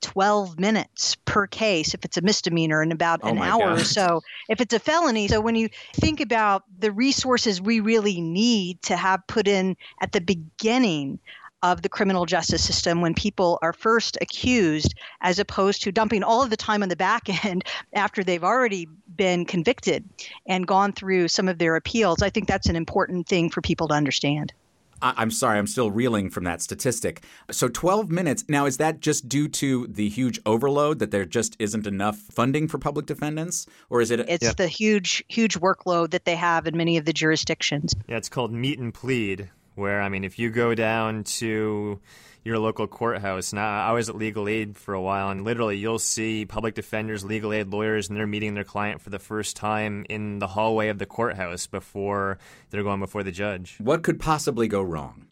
12 minutes per case if it's a misdemeanor and about an hour or so if it's a felony. So when you think about the resources we really need to have put in at the beginning of the criminal justice system when people are first accused, as opposed to dumping all of the time on the back end after they've already been convicted and gone through some of their appeals, I think that's an important thing for people to understand. I'm sorry, I'm still reeling from that statistic. So 12 minutes. Now, is that just due to the huge overload that there just isn't enough funding for public defendants? Or is it? It's the huge workload that they have in many of the jurisdictions. Yeah, it's called meet and plead, where, I mean, if you go down to your local courthouse, and I was at Legal Aid for a while, and literally you'll see public defenders, legal aid lawyers, and they're meeting their client for the first time in the hallway of the courthouse before they're going before the judge. What could possibly go wrong?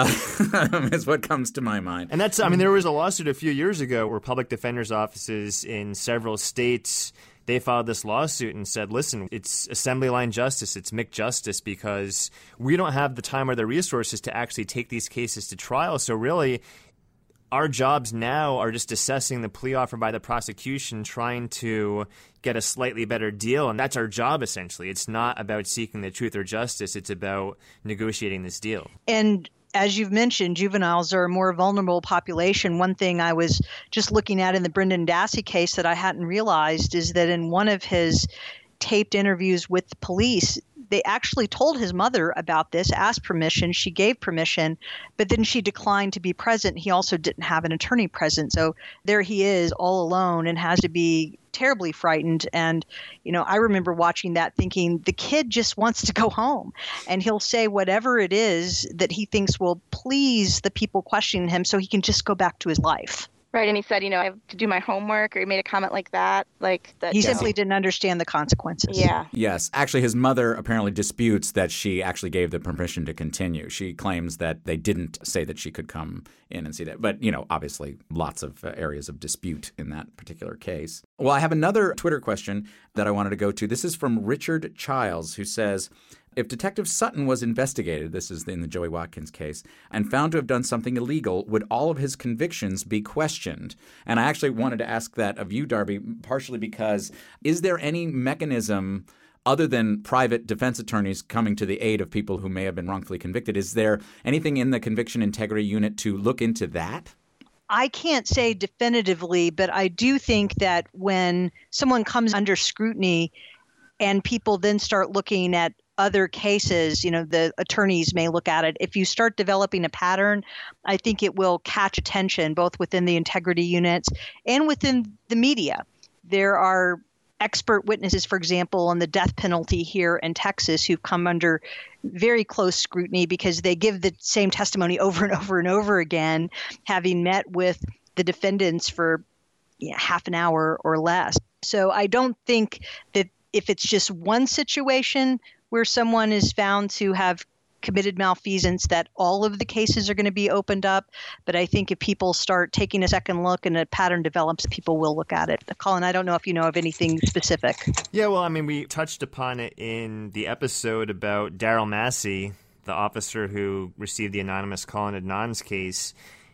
Is what comes to my mind. And that's, I mean, there was a lawsuit a few years ago where public defenders' offices in several states, they filed this lawsuit and said, listen, it's assembly line justice, it's McJustice, because we don't have the time or the resources to actually take these cases to trial. So really, our jobs now are just assessing the plea offer by the prosecution, trying to get a slightly better deal. And that's our job, essentially. It's not about seeking the truth or justice. It's about negotiating this deal. And as you've mentioned, juveniles are a more vulnerable population. One thing I was just looking at in the Brendan Dassey case that I hadn't realized is that in one of his taped interviews with the police, they actually told his mother about this, asked permission. She gave permission, but then she declined to be present. He also didn't have an attorney present. So there he is all alone and has to be terribly frightened. And, you know, I remember watching that thinking the kid just wants to go home, and he'll say whatever it is that he thinks will please the people questioning him so he can just go back to his life. Right, and he said, you know, I have to do my homework, or he made a comment like that. Like that. He simply didn't understand the consequences. Yeah. Yes. Actually, his mother apparently disputes that she actually gave the permission to continue. She claims that they didn't say that she could come in and see that. But, you know, obviously lots of areas of dispute in that particular case. Well, I have another Twitter question that I wanted to go to. This is from Richard Childs, who says, if Detective Sutton was investigated, this is in the Joey Watkins case, and found to have done something illegal, would all of his convictions be questioned? And I actually wanted to ask that of you, Darby, partially because is there any mechanism other than private defense attorneys coming to the aid of people who may have been wrongfully convicted? Is there anything in the Conviction Integrity Unit to look into that? I can't say definitively, but I do think that when someone comes under scrutiny and people then start looking at other cases, you know, the attorneys may look at it. If you start developing a pattern, I think it will catch attention both within the integrity units and within the media. There are expert witnesses, for example, on the death penalty here in Texas who've come under very close scrutiny because they give the same testimony over and over and over again, having met with the defendants for half an hour or less. So I don't think that if it's just one situation where someone is found to have committed malfeasance, that all of the cases are going to be opened up. But I think if people start taking a second look and a pattern develops, people will look at it. Colin, I don't know if you know of anything specific. Yeah, well, I mean, we touched upon it in the episode about Daryl Massey, the officer who received the anonymous call in Adnan's case,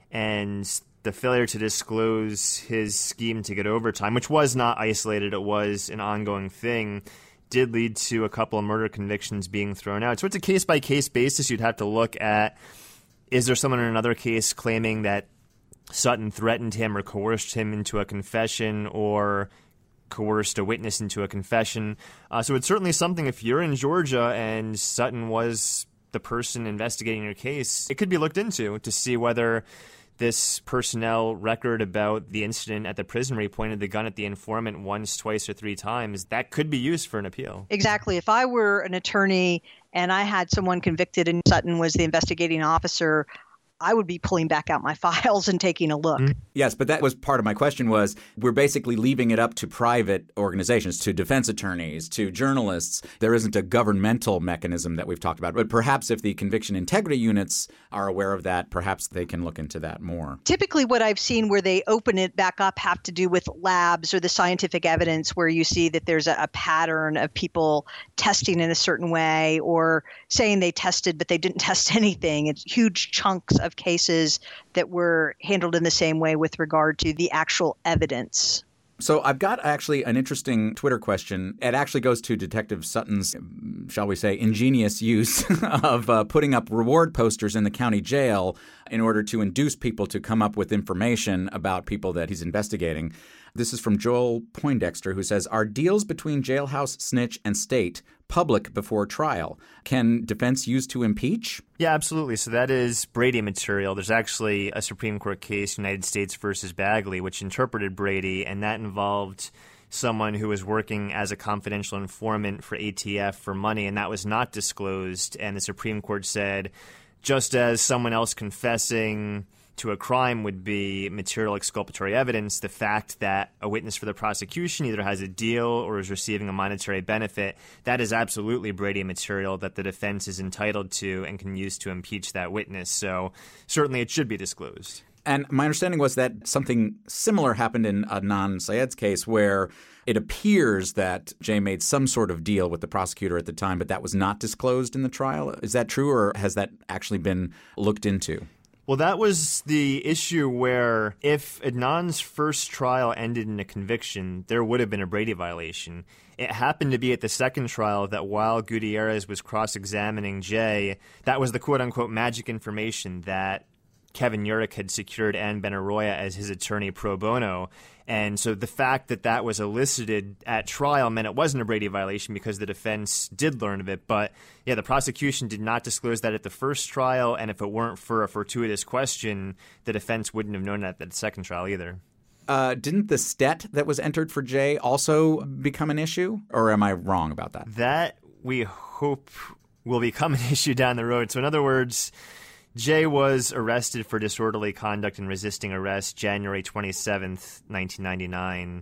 and the failure to disclose his scheme to get overtime, which was not isolated, it was an ongoing thing, did lead to a couple of murder convictions being thrown out. So it's a case-by-case basis. You'd have to look at, is there someone in another case claiming that Sutton threatened him or coerced him into a confession or coerced a witness into a confession? So it's certainly something, if you're in Georgia and Sutton was the person investigating your case, it could be looked into to see whether this personnel record about the incident at the prison where he pointed the gun at the informant once, twice, or 3 times, that could be used for an appeal. Exactly. If I were an attorney and I had someone convicted and Sutton was the investigating officer, I would be pulling back out my files and taking a look. Yes, but that was part of my question was we're basically leaving it up to private organizations, to defense attorneys, to journalists. There isn't a governmental mechanism that we've talked about. But perhaps if the conviction integrity units are aware of that, perhaps they can look into that more. Typically what I've seen where they open it back up have to do with labs or the scientific evidence where you see that there's a pattern of people testing in a certain way or saying they tested but they didn't test anything. It's huge chunks of cases that were handled in the same way with regard to the actual evidence. So I've got actually an interesting Twitter question. It actually goes to Detective Sutton's, shall we say, ingenious use of putting up reward posters in the county jail in order to induce people to come up with information about people that he's investigating. This is from Joel Poindexter, who says, are deals between jailhouse snitch and state public before trial? Can defense use to impeach? Yeah, absolutely. So that is Brady material. There's actually a Supreme Court case, United States versus Bagley, which interpreted Brady, and that involved someone who was working as a confidential informant for ATF for money, and that was not disclosed. And the Supreme Court said, just as someone else confessing to a crime would be material exculpatory evidence, the fact that a witness for the prosecution either has a deal or is receiving a monetary benefit, that is absolutely Brady material that the defense is entitled to and can use to impeach that witness. So certainly it should be disclosed. And my understanding was that something similar happened in Adnan Syed's case where it appears that Jay made some sort of deal with the prosecutor at the time, but that was not disclosed in the trial. Is that true, or has that actually been looked into? Well, that was the issue where if Adnan's first trial ended in a conviction, there would have been a Brady violation. It happened to be at the second trial that while Gutierrez was cross-examining Jay, that was the quote-unquote magic information that Kevin Urich had secured Ann Benaroya as his attorney pro bono. And so the fact that that was elicited at trial meant it wasn't a Brady violation because the defense did learn of it. But yeah, the prosecution did not disclose that at the first trial. And if it weren't for a fortuitous question, the defense wouldn't have known that at the second trial either. Didn't the stet that was entered for Jay also become an issue? Or am I wrong about that? That we hope will become an issue down the road. So in other words, Jay was arrested for disorderly conduct and resisting arrest January 27th, 1999.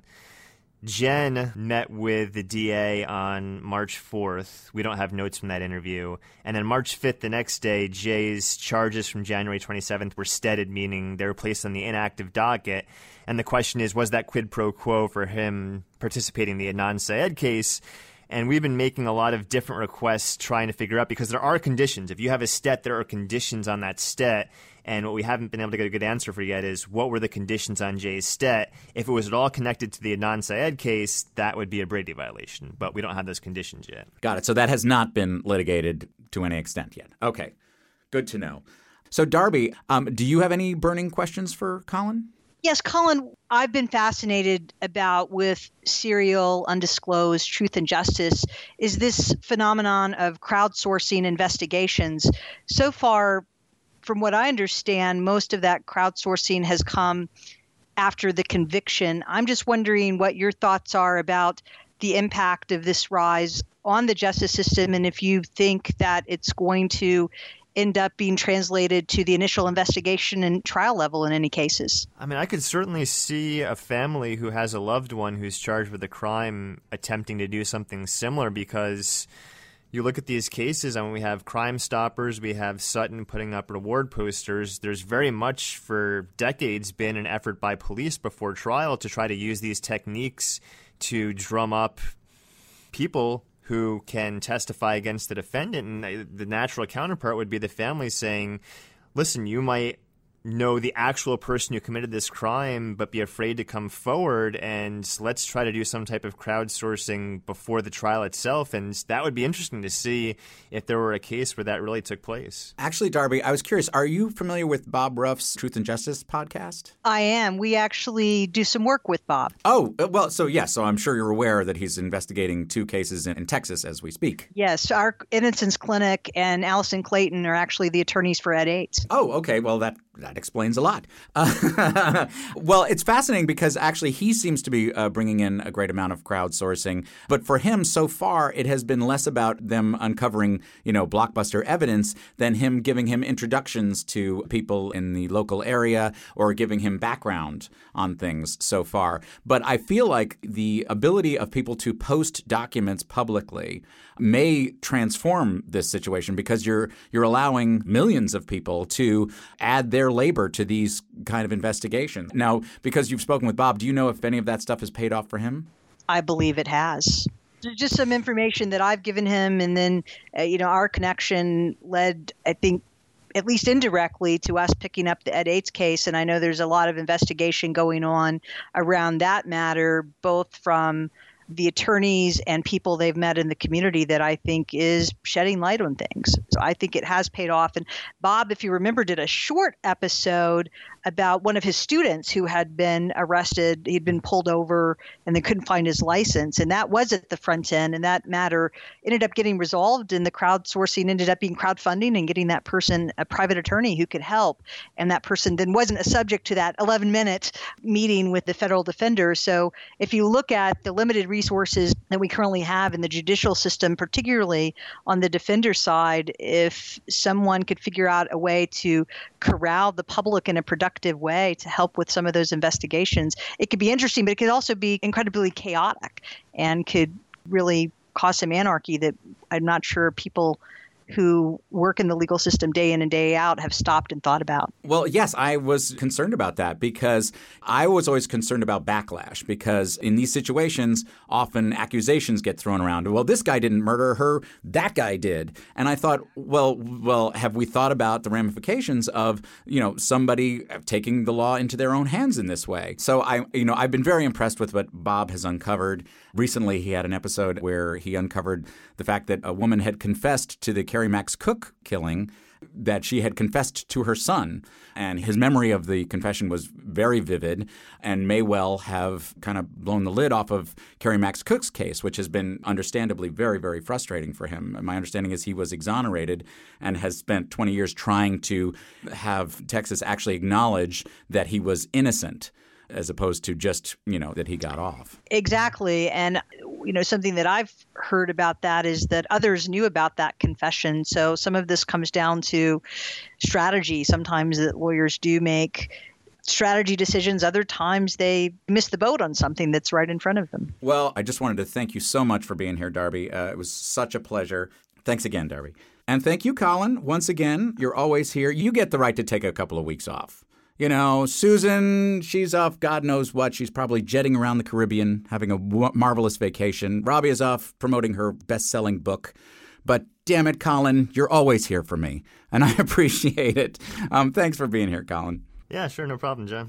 Jen met with the DA on March 4th. We don't have notes from that interview. And then March 5th, the next day, Jay's charges from January 27th were steaded, meaning they were placed on the inactive docket. And the question is, was that quid pro quo for him participating in the Adnan Syed case? And we've been making a lot of different requests trying to figure out, because there are conditions. If you have a stet, there are conditions on that stet. And what we haven't been able to get a good answer for yet is what were the conditions on Jay's stet? If it was at all connected to the Adnan Syed case, that would be a Brady violation. But we don't have those conditions yet. Got it. So that has not been litigated to any extent yet. Okay. Good to know. So Darby, do you have any burning questions for Colin? Yes, Colin, I've been fascinated about with serial, undisclosed truth and justice is this phenomenon of crowdsourcing investigations. So far, from what I understand, most of that crowdsourcing has come after the conviction. I'm just wondering what your thoughts are about the impact of this rise on the justice system, and if you think that it's going to end up being translated to the initial investigation and trial level in any cases. I mean, I could certainly see a family who has a loved one who's charged with a crime attempting to do something similar, because you look at these cases and we have Crime Stoppers, we have Sutton putting up reward posters. There's very much for decades been an effort by police before trial to try to use these techniques to drum up people who can testify against the defendant. And the natural counterpart would be the family saying, listen, you might know the actual person who committed this crime, but be afraid to come forward, and let's try to do some type of crowdsourcing before the trial itself. And that would be interesting to see if there were a case where that really took place. Actually, Darby, I was curious, are you familiar with Bob Ruff's Truth and Justice podcast? I am. We actually do some work with Bob. Oh, well, so I'm sure you're aware that he's investigating 2 cases in Texas as we speak. Yes, our Innocence Clinic and Allison Clayton are actually the attorneys for Ed Yates. Oh, okay. Well, that explains a lot. Well, it's fascinating because actually he seems to be bringing in a great amount of crowdsourcing. But for him, so far, it has been less about them uncovering, blockbuster evidence than him giving him introductions to people in the local area or giving him background on things so far. But I feel like the ability of people to post documents publicly may transform this situation because you're allowing millions of people to add their labor to these kind of investigations. Now, because you've spoken with Bob, do you know if any of that stuff has paid off for him? I believe it has. Just some information that I've given him, and then, our connection led, I think, at least indirectly, to us picking up the Ed Yates case. And I know there's a lot of investigation going on around that matter, both from the attorneys and people they've met in the community, that I think is shedding light on things. So I think it has paid off. And Bob, if you remember, did a short episode about one of his students who had been arrested. He'd been pulled over and they couldn't find his license. And that was at the front end. And that matter ended up getting resolved, and the crowdsourcing ended up being crowdfunding and getting that person a private attorney who could help. And that person then wasn't a subject to that 11-minute meeting with the federal defender. So if you look at the limited resources that we currently have in the judicial system, particularly on the defender side, if someone could figure out a way to corral the public in a productive way to help with some of those investigations, it could be interesting, but it could also be incredibly chaotic and could really cause some anarchy that I'm not sure people who work in the legal system day in and day out have stopped and thought about. Well, yes, I was concerned about that because I was always concerned about backlash, because in these situations, often accusations get thrown around. Well, this guy didn't murder her, that guy did. And I thought, well, have we thought about the ramifications of, somebody taking the law into their own hands in this way? So I've been very impressed with what Bob has uncovered. Recently, he had an episode where he uncovered the fact that a woman had confessed to the Carrie Max Cook killing, that she had confessed to her son. And his memory of the confession was very vivid and may well have kind of blown the lid off of Carrie Max Cook's case, which has been understandably very, very frustrating for him. My understanding is he was exonerated and has spent 20 years trying to have Texas actually acknowledge that he was innocent, as opposed to just, that he got off. Exactly. And, something that I've heard about that is that others knew about that confession. So some of this comes down to strategy. Sometimes that lawyers do make strategy decisions. Other times they miss the boat on something that's right in front of them. Well, I just wanted to thank you so much for being here, Darby. It was such a pleasure. Thanks again, Darby. And thank you, Colin. Once again, you're always here. You get the right to take a couple of weeks off. Susan, she's off God knows what. She's probably jetting around the Caribbean, having a marvelous vacation. Robbie is off promoting her best-selling book. But damn it, Colin, you're always here for me, and I appreciate it. Thanks for being here, Colin. Yeah, sure, no problem, John.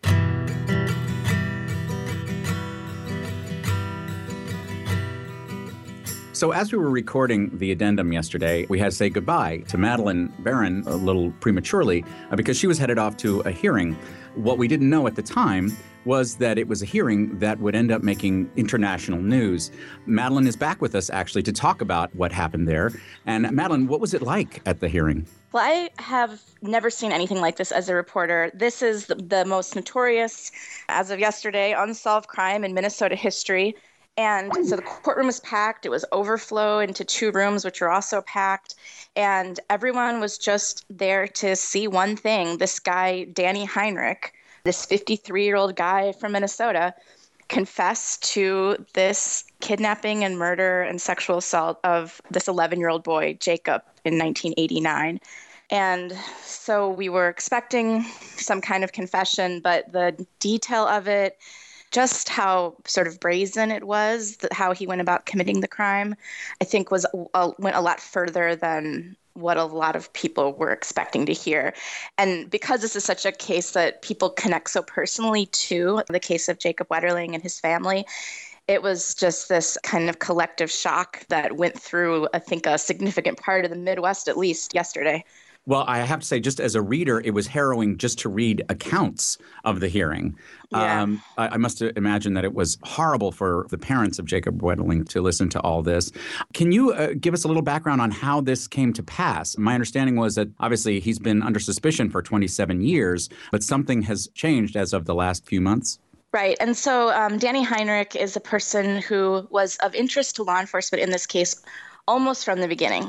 So as we were recording the addendum yesterday, we had to say goodbye to Madeleine Baran a little prematurely because she was headed off to a hearing. What we didn't know at the time was that it was a hearing that would end up making international news. Madeleine is back with us, actually, to talk about what happened there. And Madeleine, what was it like at the hearing? Well, I have never seen anything like this as a reporter. This is the most notorious, as of yesterday, unsolved crime in Minnesota history. And so the courtroom was packed. It was overflow into 2 rooms, which were also packed. And everyone was just there to see one thing. This guy, Danny Heinrich, this 53-year-old guy from Minnesota, confessed to this kidnapping and murder and sexual assault of this 11-year-old boy, Jacob, in 1989. And so we were expecting some kind of confession, but the detail of it, just how sort of brazen it was, how he went about committing the crime, I think went a lot further than what a lot of people were expecting to hear. And because this is such a case that people connect so personally to, the case of Jacob Wetterling and his family, it was just this kind of collective shock that went through, I think, a significant part of the Midwest, at least yesterday. Well, I have to say, just as a reader, it was harrowing just to read accounts of the hearing. Yeah. I must imagine that it was horrible for the parents of Jacob Wetterling to listen to all this. Can you give us a little background on how this came to pass? My understanding was that obviously he's been under suspicion for 27 years, but something has changed as of the last few months. Right. And so Danny Heinrich is a person who was of interest to law enforcement in this case almost from the beginning.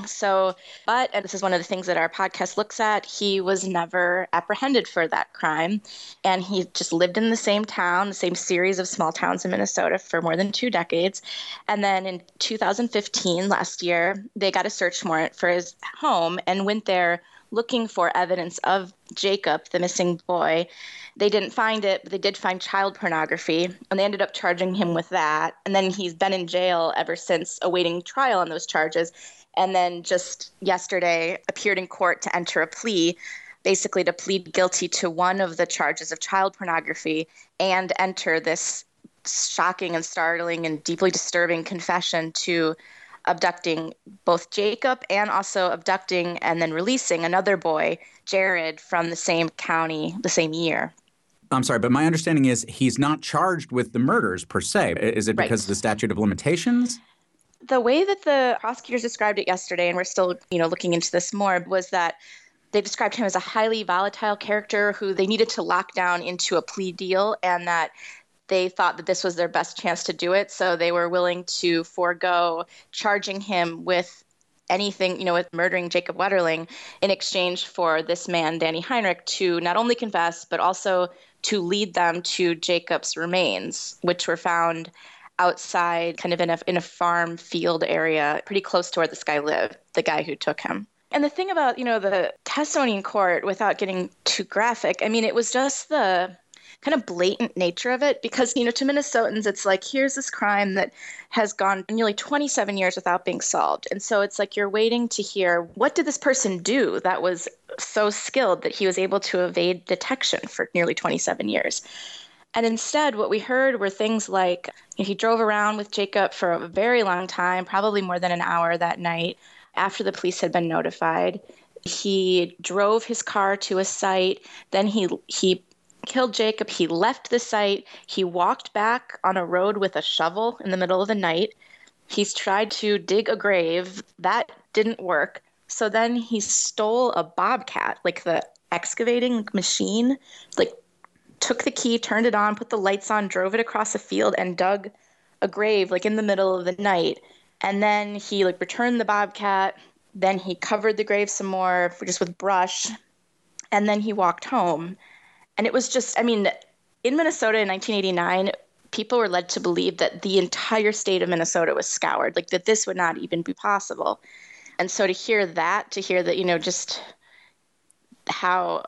But this is one of the things that our podcast looks at, he was never apprehended for that crime. And he just lived in the same town, the same series of small towns in Minnesota for more than 2 decades. And then in 2015, last year, they got a search warrant for his home and went there looking for evidence of Jacob, the missing boy. They didn't find it, but they did find child pornography, and they ended up charging him with that. And then he's been in jail ever since, awaiting trial on those charges. And then just yesterday appeared in court to enter a plea, basically to plead guilty to one of the charges of child pornography and enter this shocking and startling and deeply disturbing confession to abducting both Jacob and also abducting and then releasing another boy, Jared, from the same county the same year. I'm sorry, but my understanding is he's not charged with the murders per se. Is it because of the statute of limitations? The way that the prosecutors described it yesterday, and we're still, looking into this more, was that they described him as a highly volatile character who they needed to lock down into a plea deal, and that they thought that this was their best chance to do it. So they were willing to forego charging him with anything, with murdering Jacob Wetterling in exchange for this man, Danny Heinrich, to not only confess, but also to lead them to Jacob's remains, which were found outside kind of in a farm field area pretty close to where this guy lived, the guy who took him. And the thing about, the testimony in court, without getting too graphic, it was just the kind of blatant nature of it, because, to Minnesotans, it's like, here's this crime that has gone nearly 27 years without being solved. And so it's like you're waiting to hear, what did this person do that was so skilled that he was able to evade detection for nearly 27 years? And instead, what we heard were things like he drove around with Jacob for a very long time, probably more than an hour that night after the police had been notified. He drove his car to a site. Then he killed Jacob. He left the site. He walked back on a road with a shovel in the middle of the night. He's tried to dig a grave. That didn't work. So then he stole a bobcat, like the excavating machine, took the key, turned it on, put the lights on, drove it across a field and dug a grave in the middle of the night. And then he returned the bobcat. Then he covered the grave some more just with brush. And then he walked home. And it was just, in Minnesota in 1989, people were led to believe that the entire state of Minnesota was scoured, that this would not even be possible. And so to hear that, just how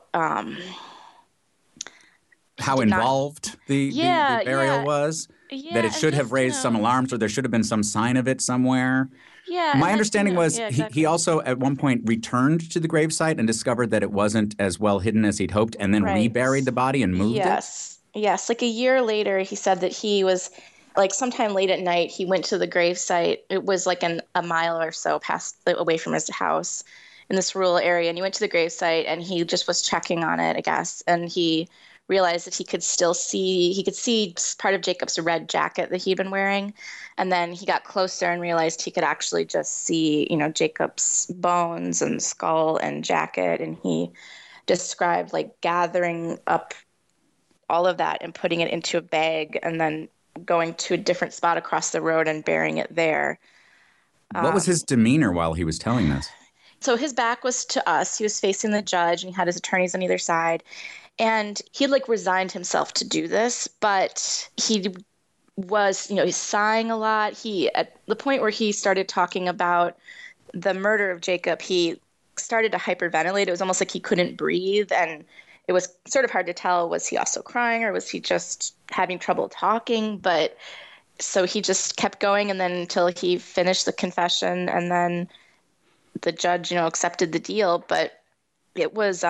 involved the burial was, that it should have raised some alarms, or there should have been some sign of it somewhere. Yeah. My understanding was exactly. he also at one point returned to the gravesite and discovered that it wasn't as well hidden as he'd hoped, and then reburied the body and moved it. Yes. A year later, he said that he was sometime late at night, he went to the gravesite. It was a mile or so away from his house in this rural area. And he went to the gravesite and he just was checking on it, I guess. And he realized that he could see part of Jacob's red jacket that he'd been wearing. And then he got closer and realized he could actually just see, Jacob's bones and skull and jacket. And he described gathering up all of that and putting it into a bag and then going to a different spot across the road and burying it there. What was his demeanor while he was telling this? So his back was to us. He was facing the judge and he had his attorneys on either side. And he had resigned himself to do this, but he was, he's sighing a lot. At the point where he started talking about the murder of Jacob, he started to hyperventilate. It was almost like he couldn't breathe. And it was sort of hard to tell, was he also crying or was he just having trouble talking? But so he just kept going, and then until he finished the confession, and then the judge, accepted the deal. But it was,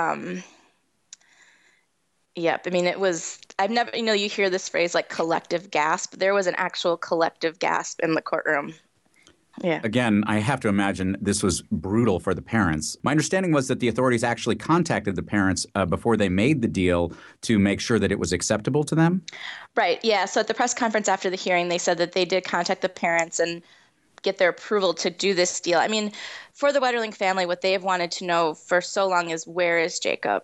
it was, I've never, you hear this phrase like collective gasp. There was an actual collective gasp in the courtroom. Yeah. Again, I have to imagine this was brutal for the parents. My understanding was that the authorities actually contacted the parents before they made the deal to make sure that it was acceptable to them. Right. Yeah. So at the press conference after the hearing, they said that they did contact the parents and get their approval to do this deal. I mean, for the Wetterling family, what they have wanted to know for so long is, where is Jacob?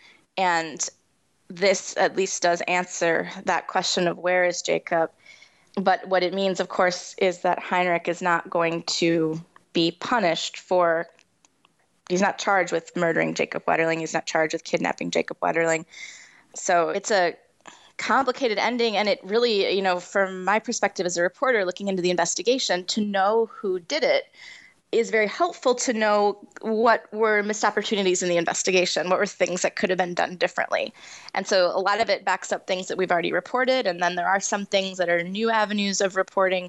And this at least does answer that question of where is Jacob. But what it means, of course, is that Heinrich is not going to be punished for – he's not charged with murdering Jacob Wetterling. He's not charged with kidnapping Jacob Wetterling. So it's a complicated ending. And it really, from my perspective as a reporter looking into the investigation, to know who did it is very helpful to know what were missed opportunities in the investigation, what were things that could have been done differently. And so a lot of it backs up things that we've already reported, and then there are some things that are new avenues of reporting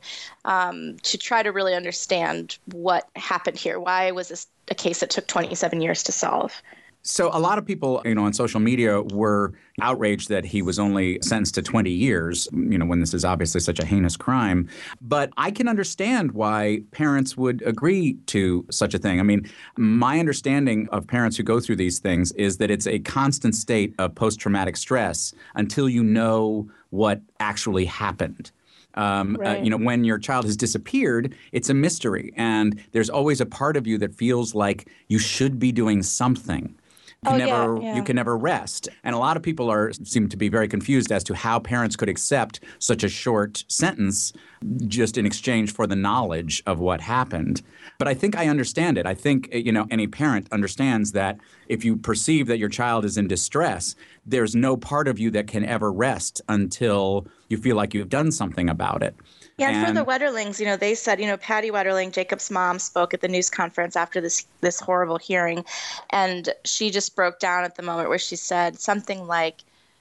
to try to really understand what happened here. Why was this a case that took 27 years to solve? So a lot of people, on social media were outraged that he was only sentenced to 20 years, when this is obviously such a heinous crime. But I can understand why parents would agree to such a thing. I mean, my understanding of parents who go through these things is that it's a constant state of post-traumatic stress until you know what actually happened. Right. When your child has disappeared, it's a mystery. And there's always a part of you that feels like you should be doing something. You can never rest. And a lot of people seem to be very confused as to how parents could accept such a short sentence just in exchange for the knowledge of what happened. But I think I understand it. I think, any parent understands that if you perceive that your child is in distress, there's no part of you that can ever rest until you feel like you've done something about it. Yeah, and for the Wetterlings, they said, Patty Wetterling, Jacob's mom, spoke at the news conference after this horrible hearing, and she just broke down at the moment where she said something like,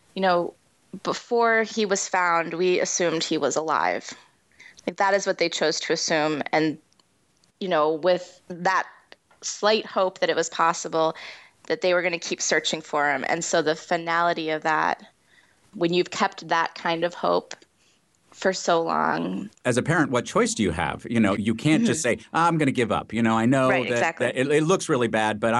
before he was found, we assumed he was alive. Like, that is what they chose to assume, and, with that slight hope that it was possible that they were going to keep searching for him. And so the finality of that, when you've kept that kind of hope for so long. As a parent, what choice do you have? You can't just say, I'm going to give up. I know right, that, exactly. that it looks really bad, but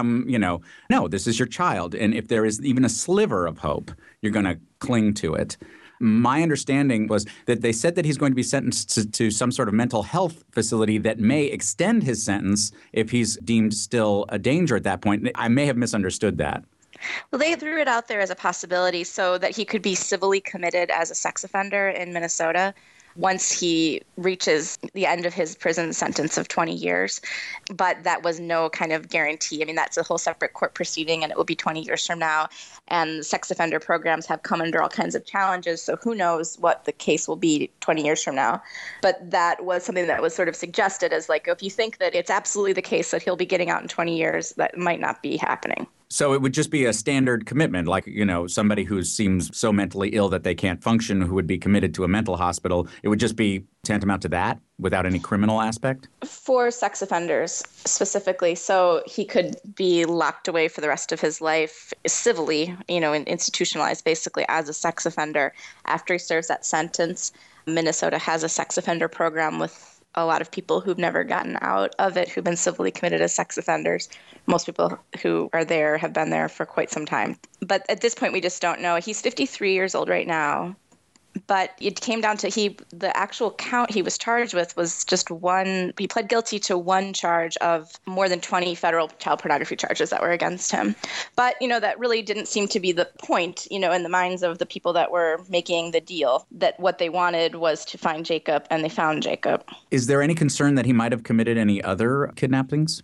no, this is your child. And if there is even a sliver of hope, you're going to cling to it. My understanding was that they said that he's going to be sentenced to some sort of mental health facility that may extend his sentence if he's deemed still a danger at that point. I may have misunderstood that. Well, they threw it out there as a possibility so that he could be civilly committed as a sex offender in Minnesota once he reaches the end of his prison sentence of 20 years. But that was no kind of guarantee. I mean, that's a whole separate court proceeding, and it will be 20 years from now. And sex offender programs have come under all kinds of challenges, so who knows what the case will be 20 years from now. But that was something that was sort of suggested as like, if you think that it's absolutely the case that he'll be getting out in 20 years, that might not be happening. So it would just be a standard commitment, like, somebody who seems so mentally ill that they can't function, who would be committed to a mental hospital. It would just be tantamount to that without any criminal aspect? For sex offenders specifically. So he could be locked away for the rest of his life civilly, and institutionalized basically as a sex offender after he serves that sentence. Minnesota has a sex offender program with a lot of people who've never gotten out of it, who've been civilly committed as sex offenders. Most people who are there have been there for quite some time. But at this point, we just don't know. He's 53 years old right now. But it came down to the actual count he was charged with was just one. He pled guilty to one charge of more than 20 federal child pornography charges that were against him. But, that really didn't seem to be the point, in the minds of the people that were making the deal, that what they wanted was to find Jacob, and they found Jacob. Is there any concern that he might have committed any other kidnappings?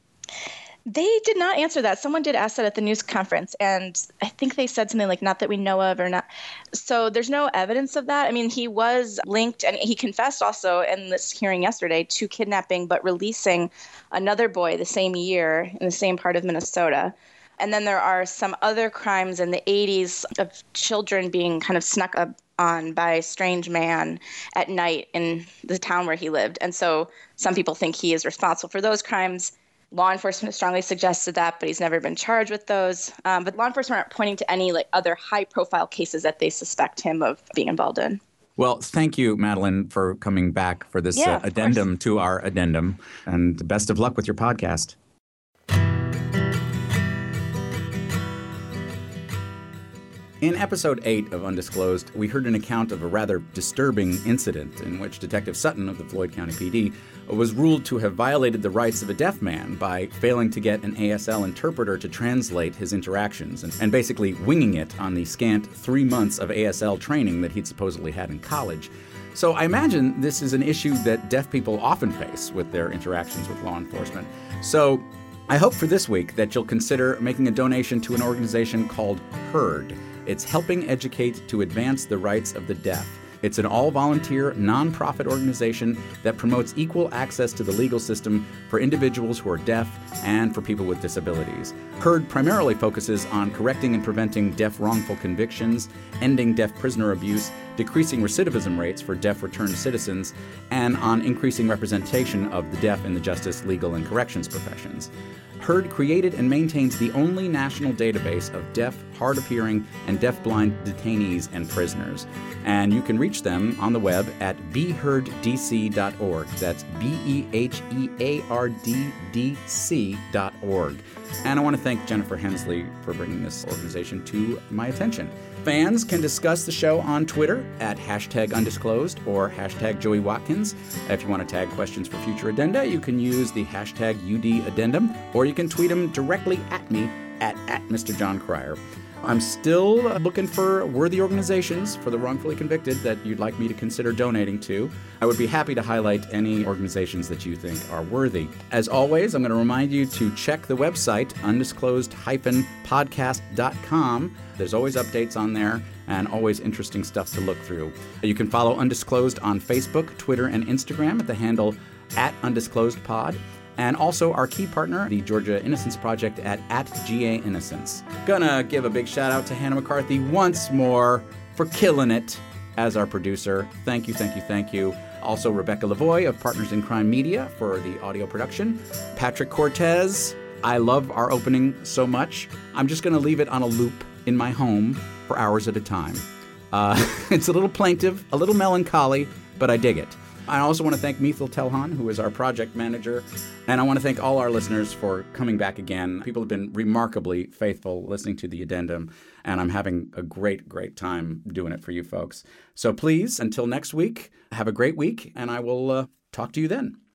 They did not answer that. Someone did ask that at the news conference, and I think they said something like, not that we know of or not. So there's no evidence of that. I mean, he was linked, and he confessed also in this hearing yesterday to kidnapping, but releasing another boy the same year in the same part of Minnesota. And then there are some other crimes in the 80s of children being kind of snuck up on by a strange man at night in the town where he lived. And so some people think he is responsible for those crimes. Law enforcement has strongly suggested that, but he's never been charged with those. But law enforcement aren't pointing to any other high-profile cases that they suspect him of being involved in. Well, thank you, Madeline, for coming back for this addendum to our addendum. And best of luck with your podcast. In episode 8 of Undisclosed, we heard an account of a rather disturbing incident in which Detective Sutton of the Floyd County PD was ruled to have violated the rights of a deaf man by failing to get an ASL interpreter to translate his interactions and basically winging it on the scant 3 months of ASL training that he'd supposedly had in college. So I imagine this is an issue that deaf people often face with their interactions with law enforcement. So I hope for this week that you'll consider making a donation to an organization called HEARD. It's helping educate to advance the rights of the deaf. It's an all-volunteer, nonprofit organization that promotes equal access to the legal system for individuals who are deaf and for people with disabilities. HEARD primarily focuses on correcting and preventing deaf wrongful convictions, ending deaf prisoner abuse, decreasing recidivism rates for deaf returned citizens, and on increasing representation of the deaf in the justice, legal, and corrections professions. HEARD created and maintains the only national database of deaf, hard-of-hearing, and deaf-blind detainees and prisoners. And you can reach them on the web at behearddc.org. That's behearddc.org. And I want to thank Jennifer Hensley for bringing this organization to my attention. Fans can discuss the show on Twitter at #undisclosed or #JoeyWatkins. If you want to tag questions for future addenda, you can use the #UDaddendum, or you can tweet them directly at me at Mr. John Cryer. I'm still looking for worthy organizations for the wrongfully convicted that you'd like me to consider donating to. I would be happy to highlight any organizations that you think are worthy. As always, I'm going to remind you to check the website, undisclosed-podcast.com. There's always updates on there and always interesting stuff to look through. You can follow Undisclosed on Facebook, Twitter, and Instagram at the handle @undisclosedpod. And also our key partner, the Georgia Innocence Project at @GA Innocence. Gonna give a big shout out to Hannah McCarthy once more for killing it as our producer. Thank you, thank you, thank you. Also Rebecca Lavoie of Partners in Crime Media for the audio production. Patrick Cortez, I love our opening so much. I'm just gonna leave it on a loop in my home for hours at a time. It's a little plaintive, a little melancholy, but I dig it. I also want to thank Mithil Telhan, who is our project manager, and I want to thank all our listeners for coming back again. People have been remarkably faithful listening to the addendum, and I'm having a great, great time doing it for you folks. So please, until next week, have a great week, and I will talk to you then.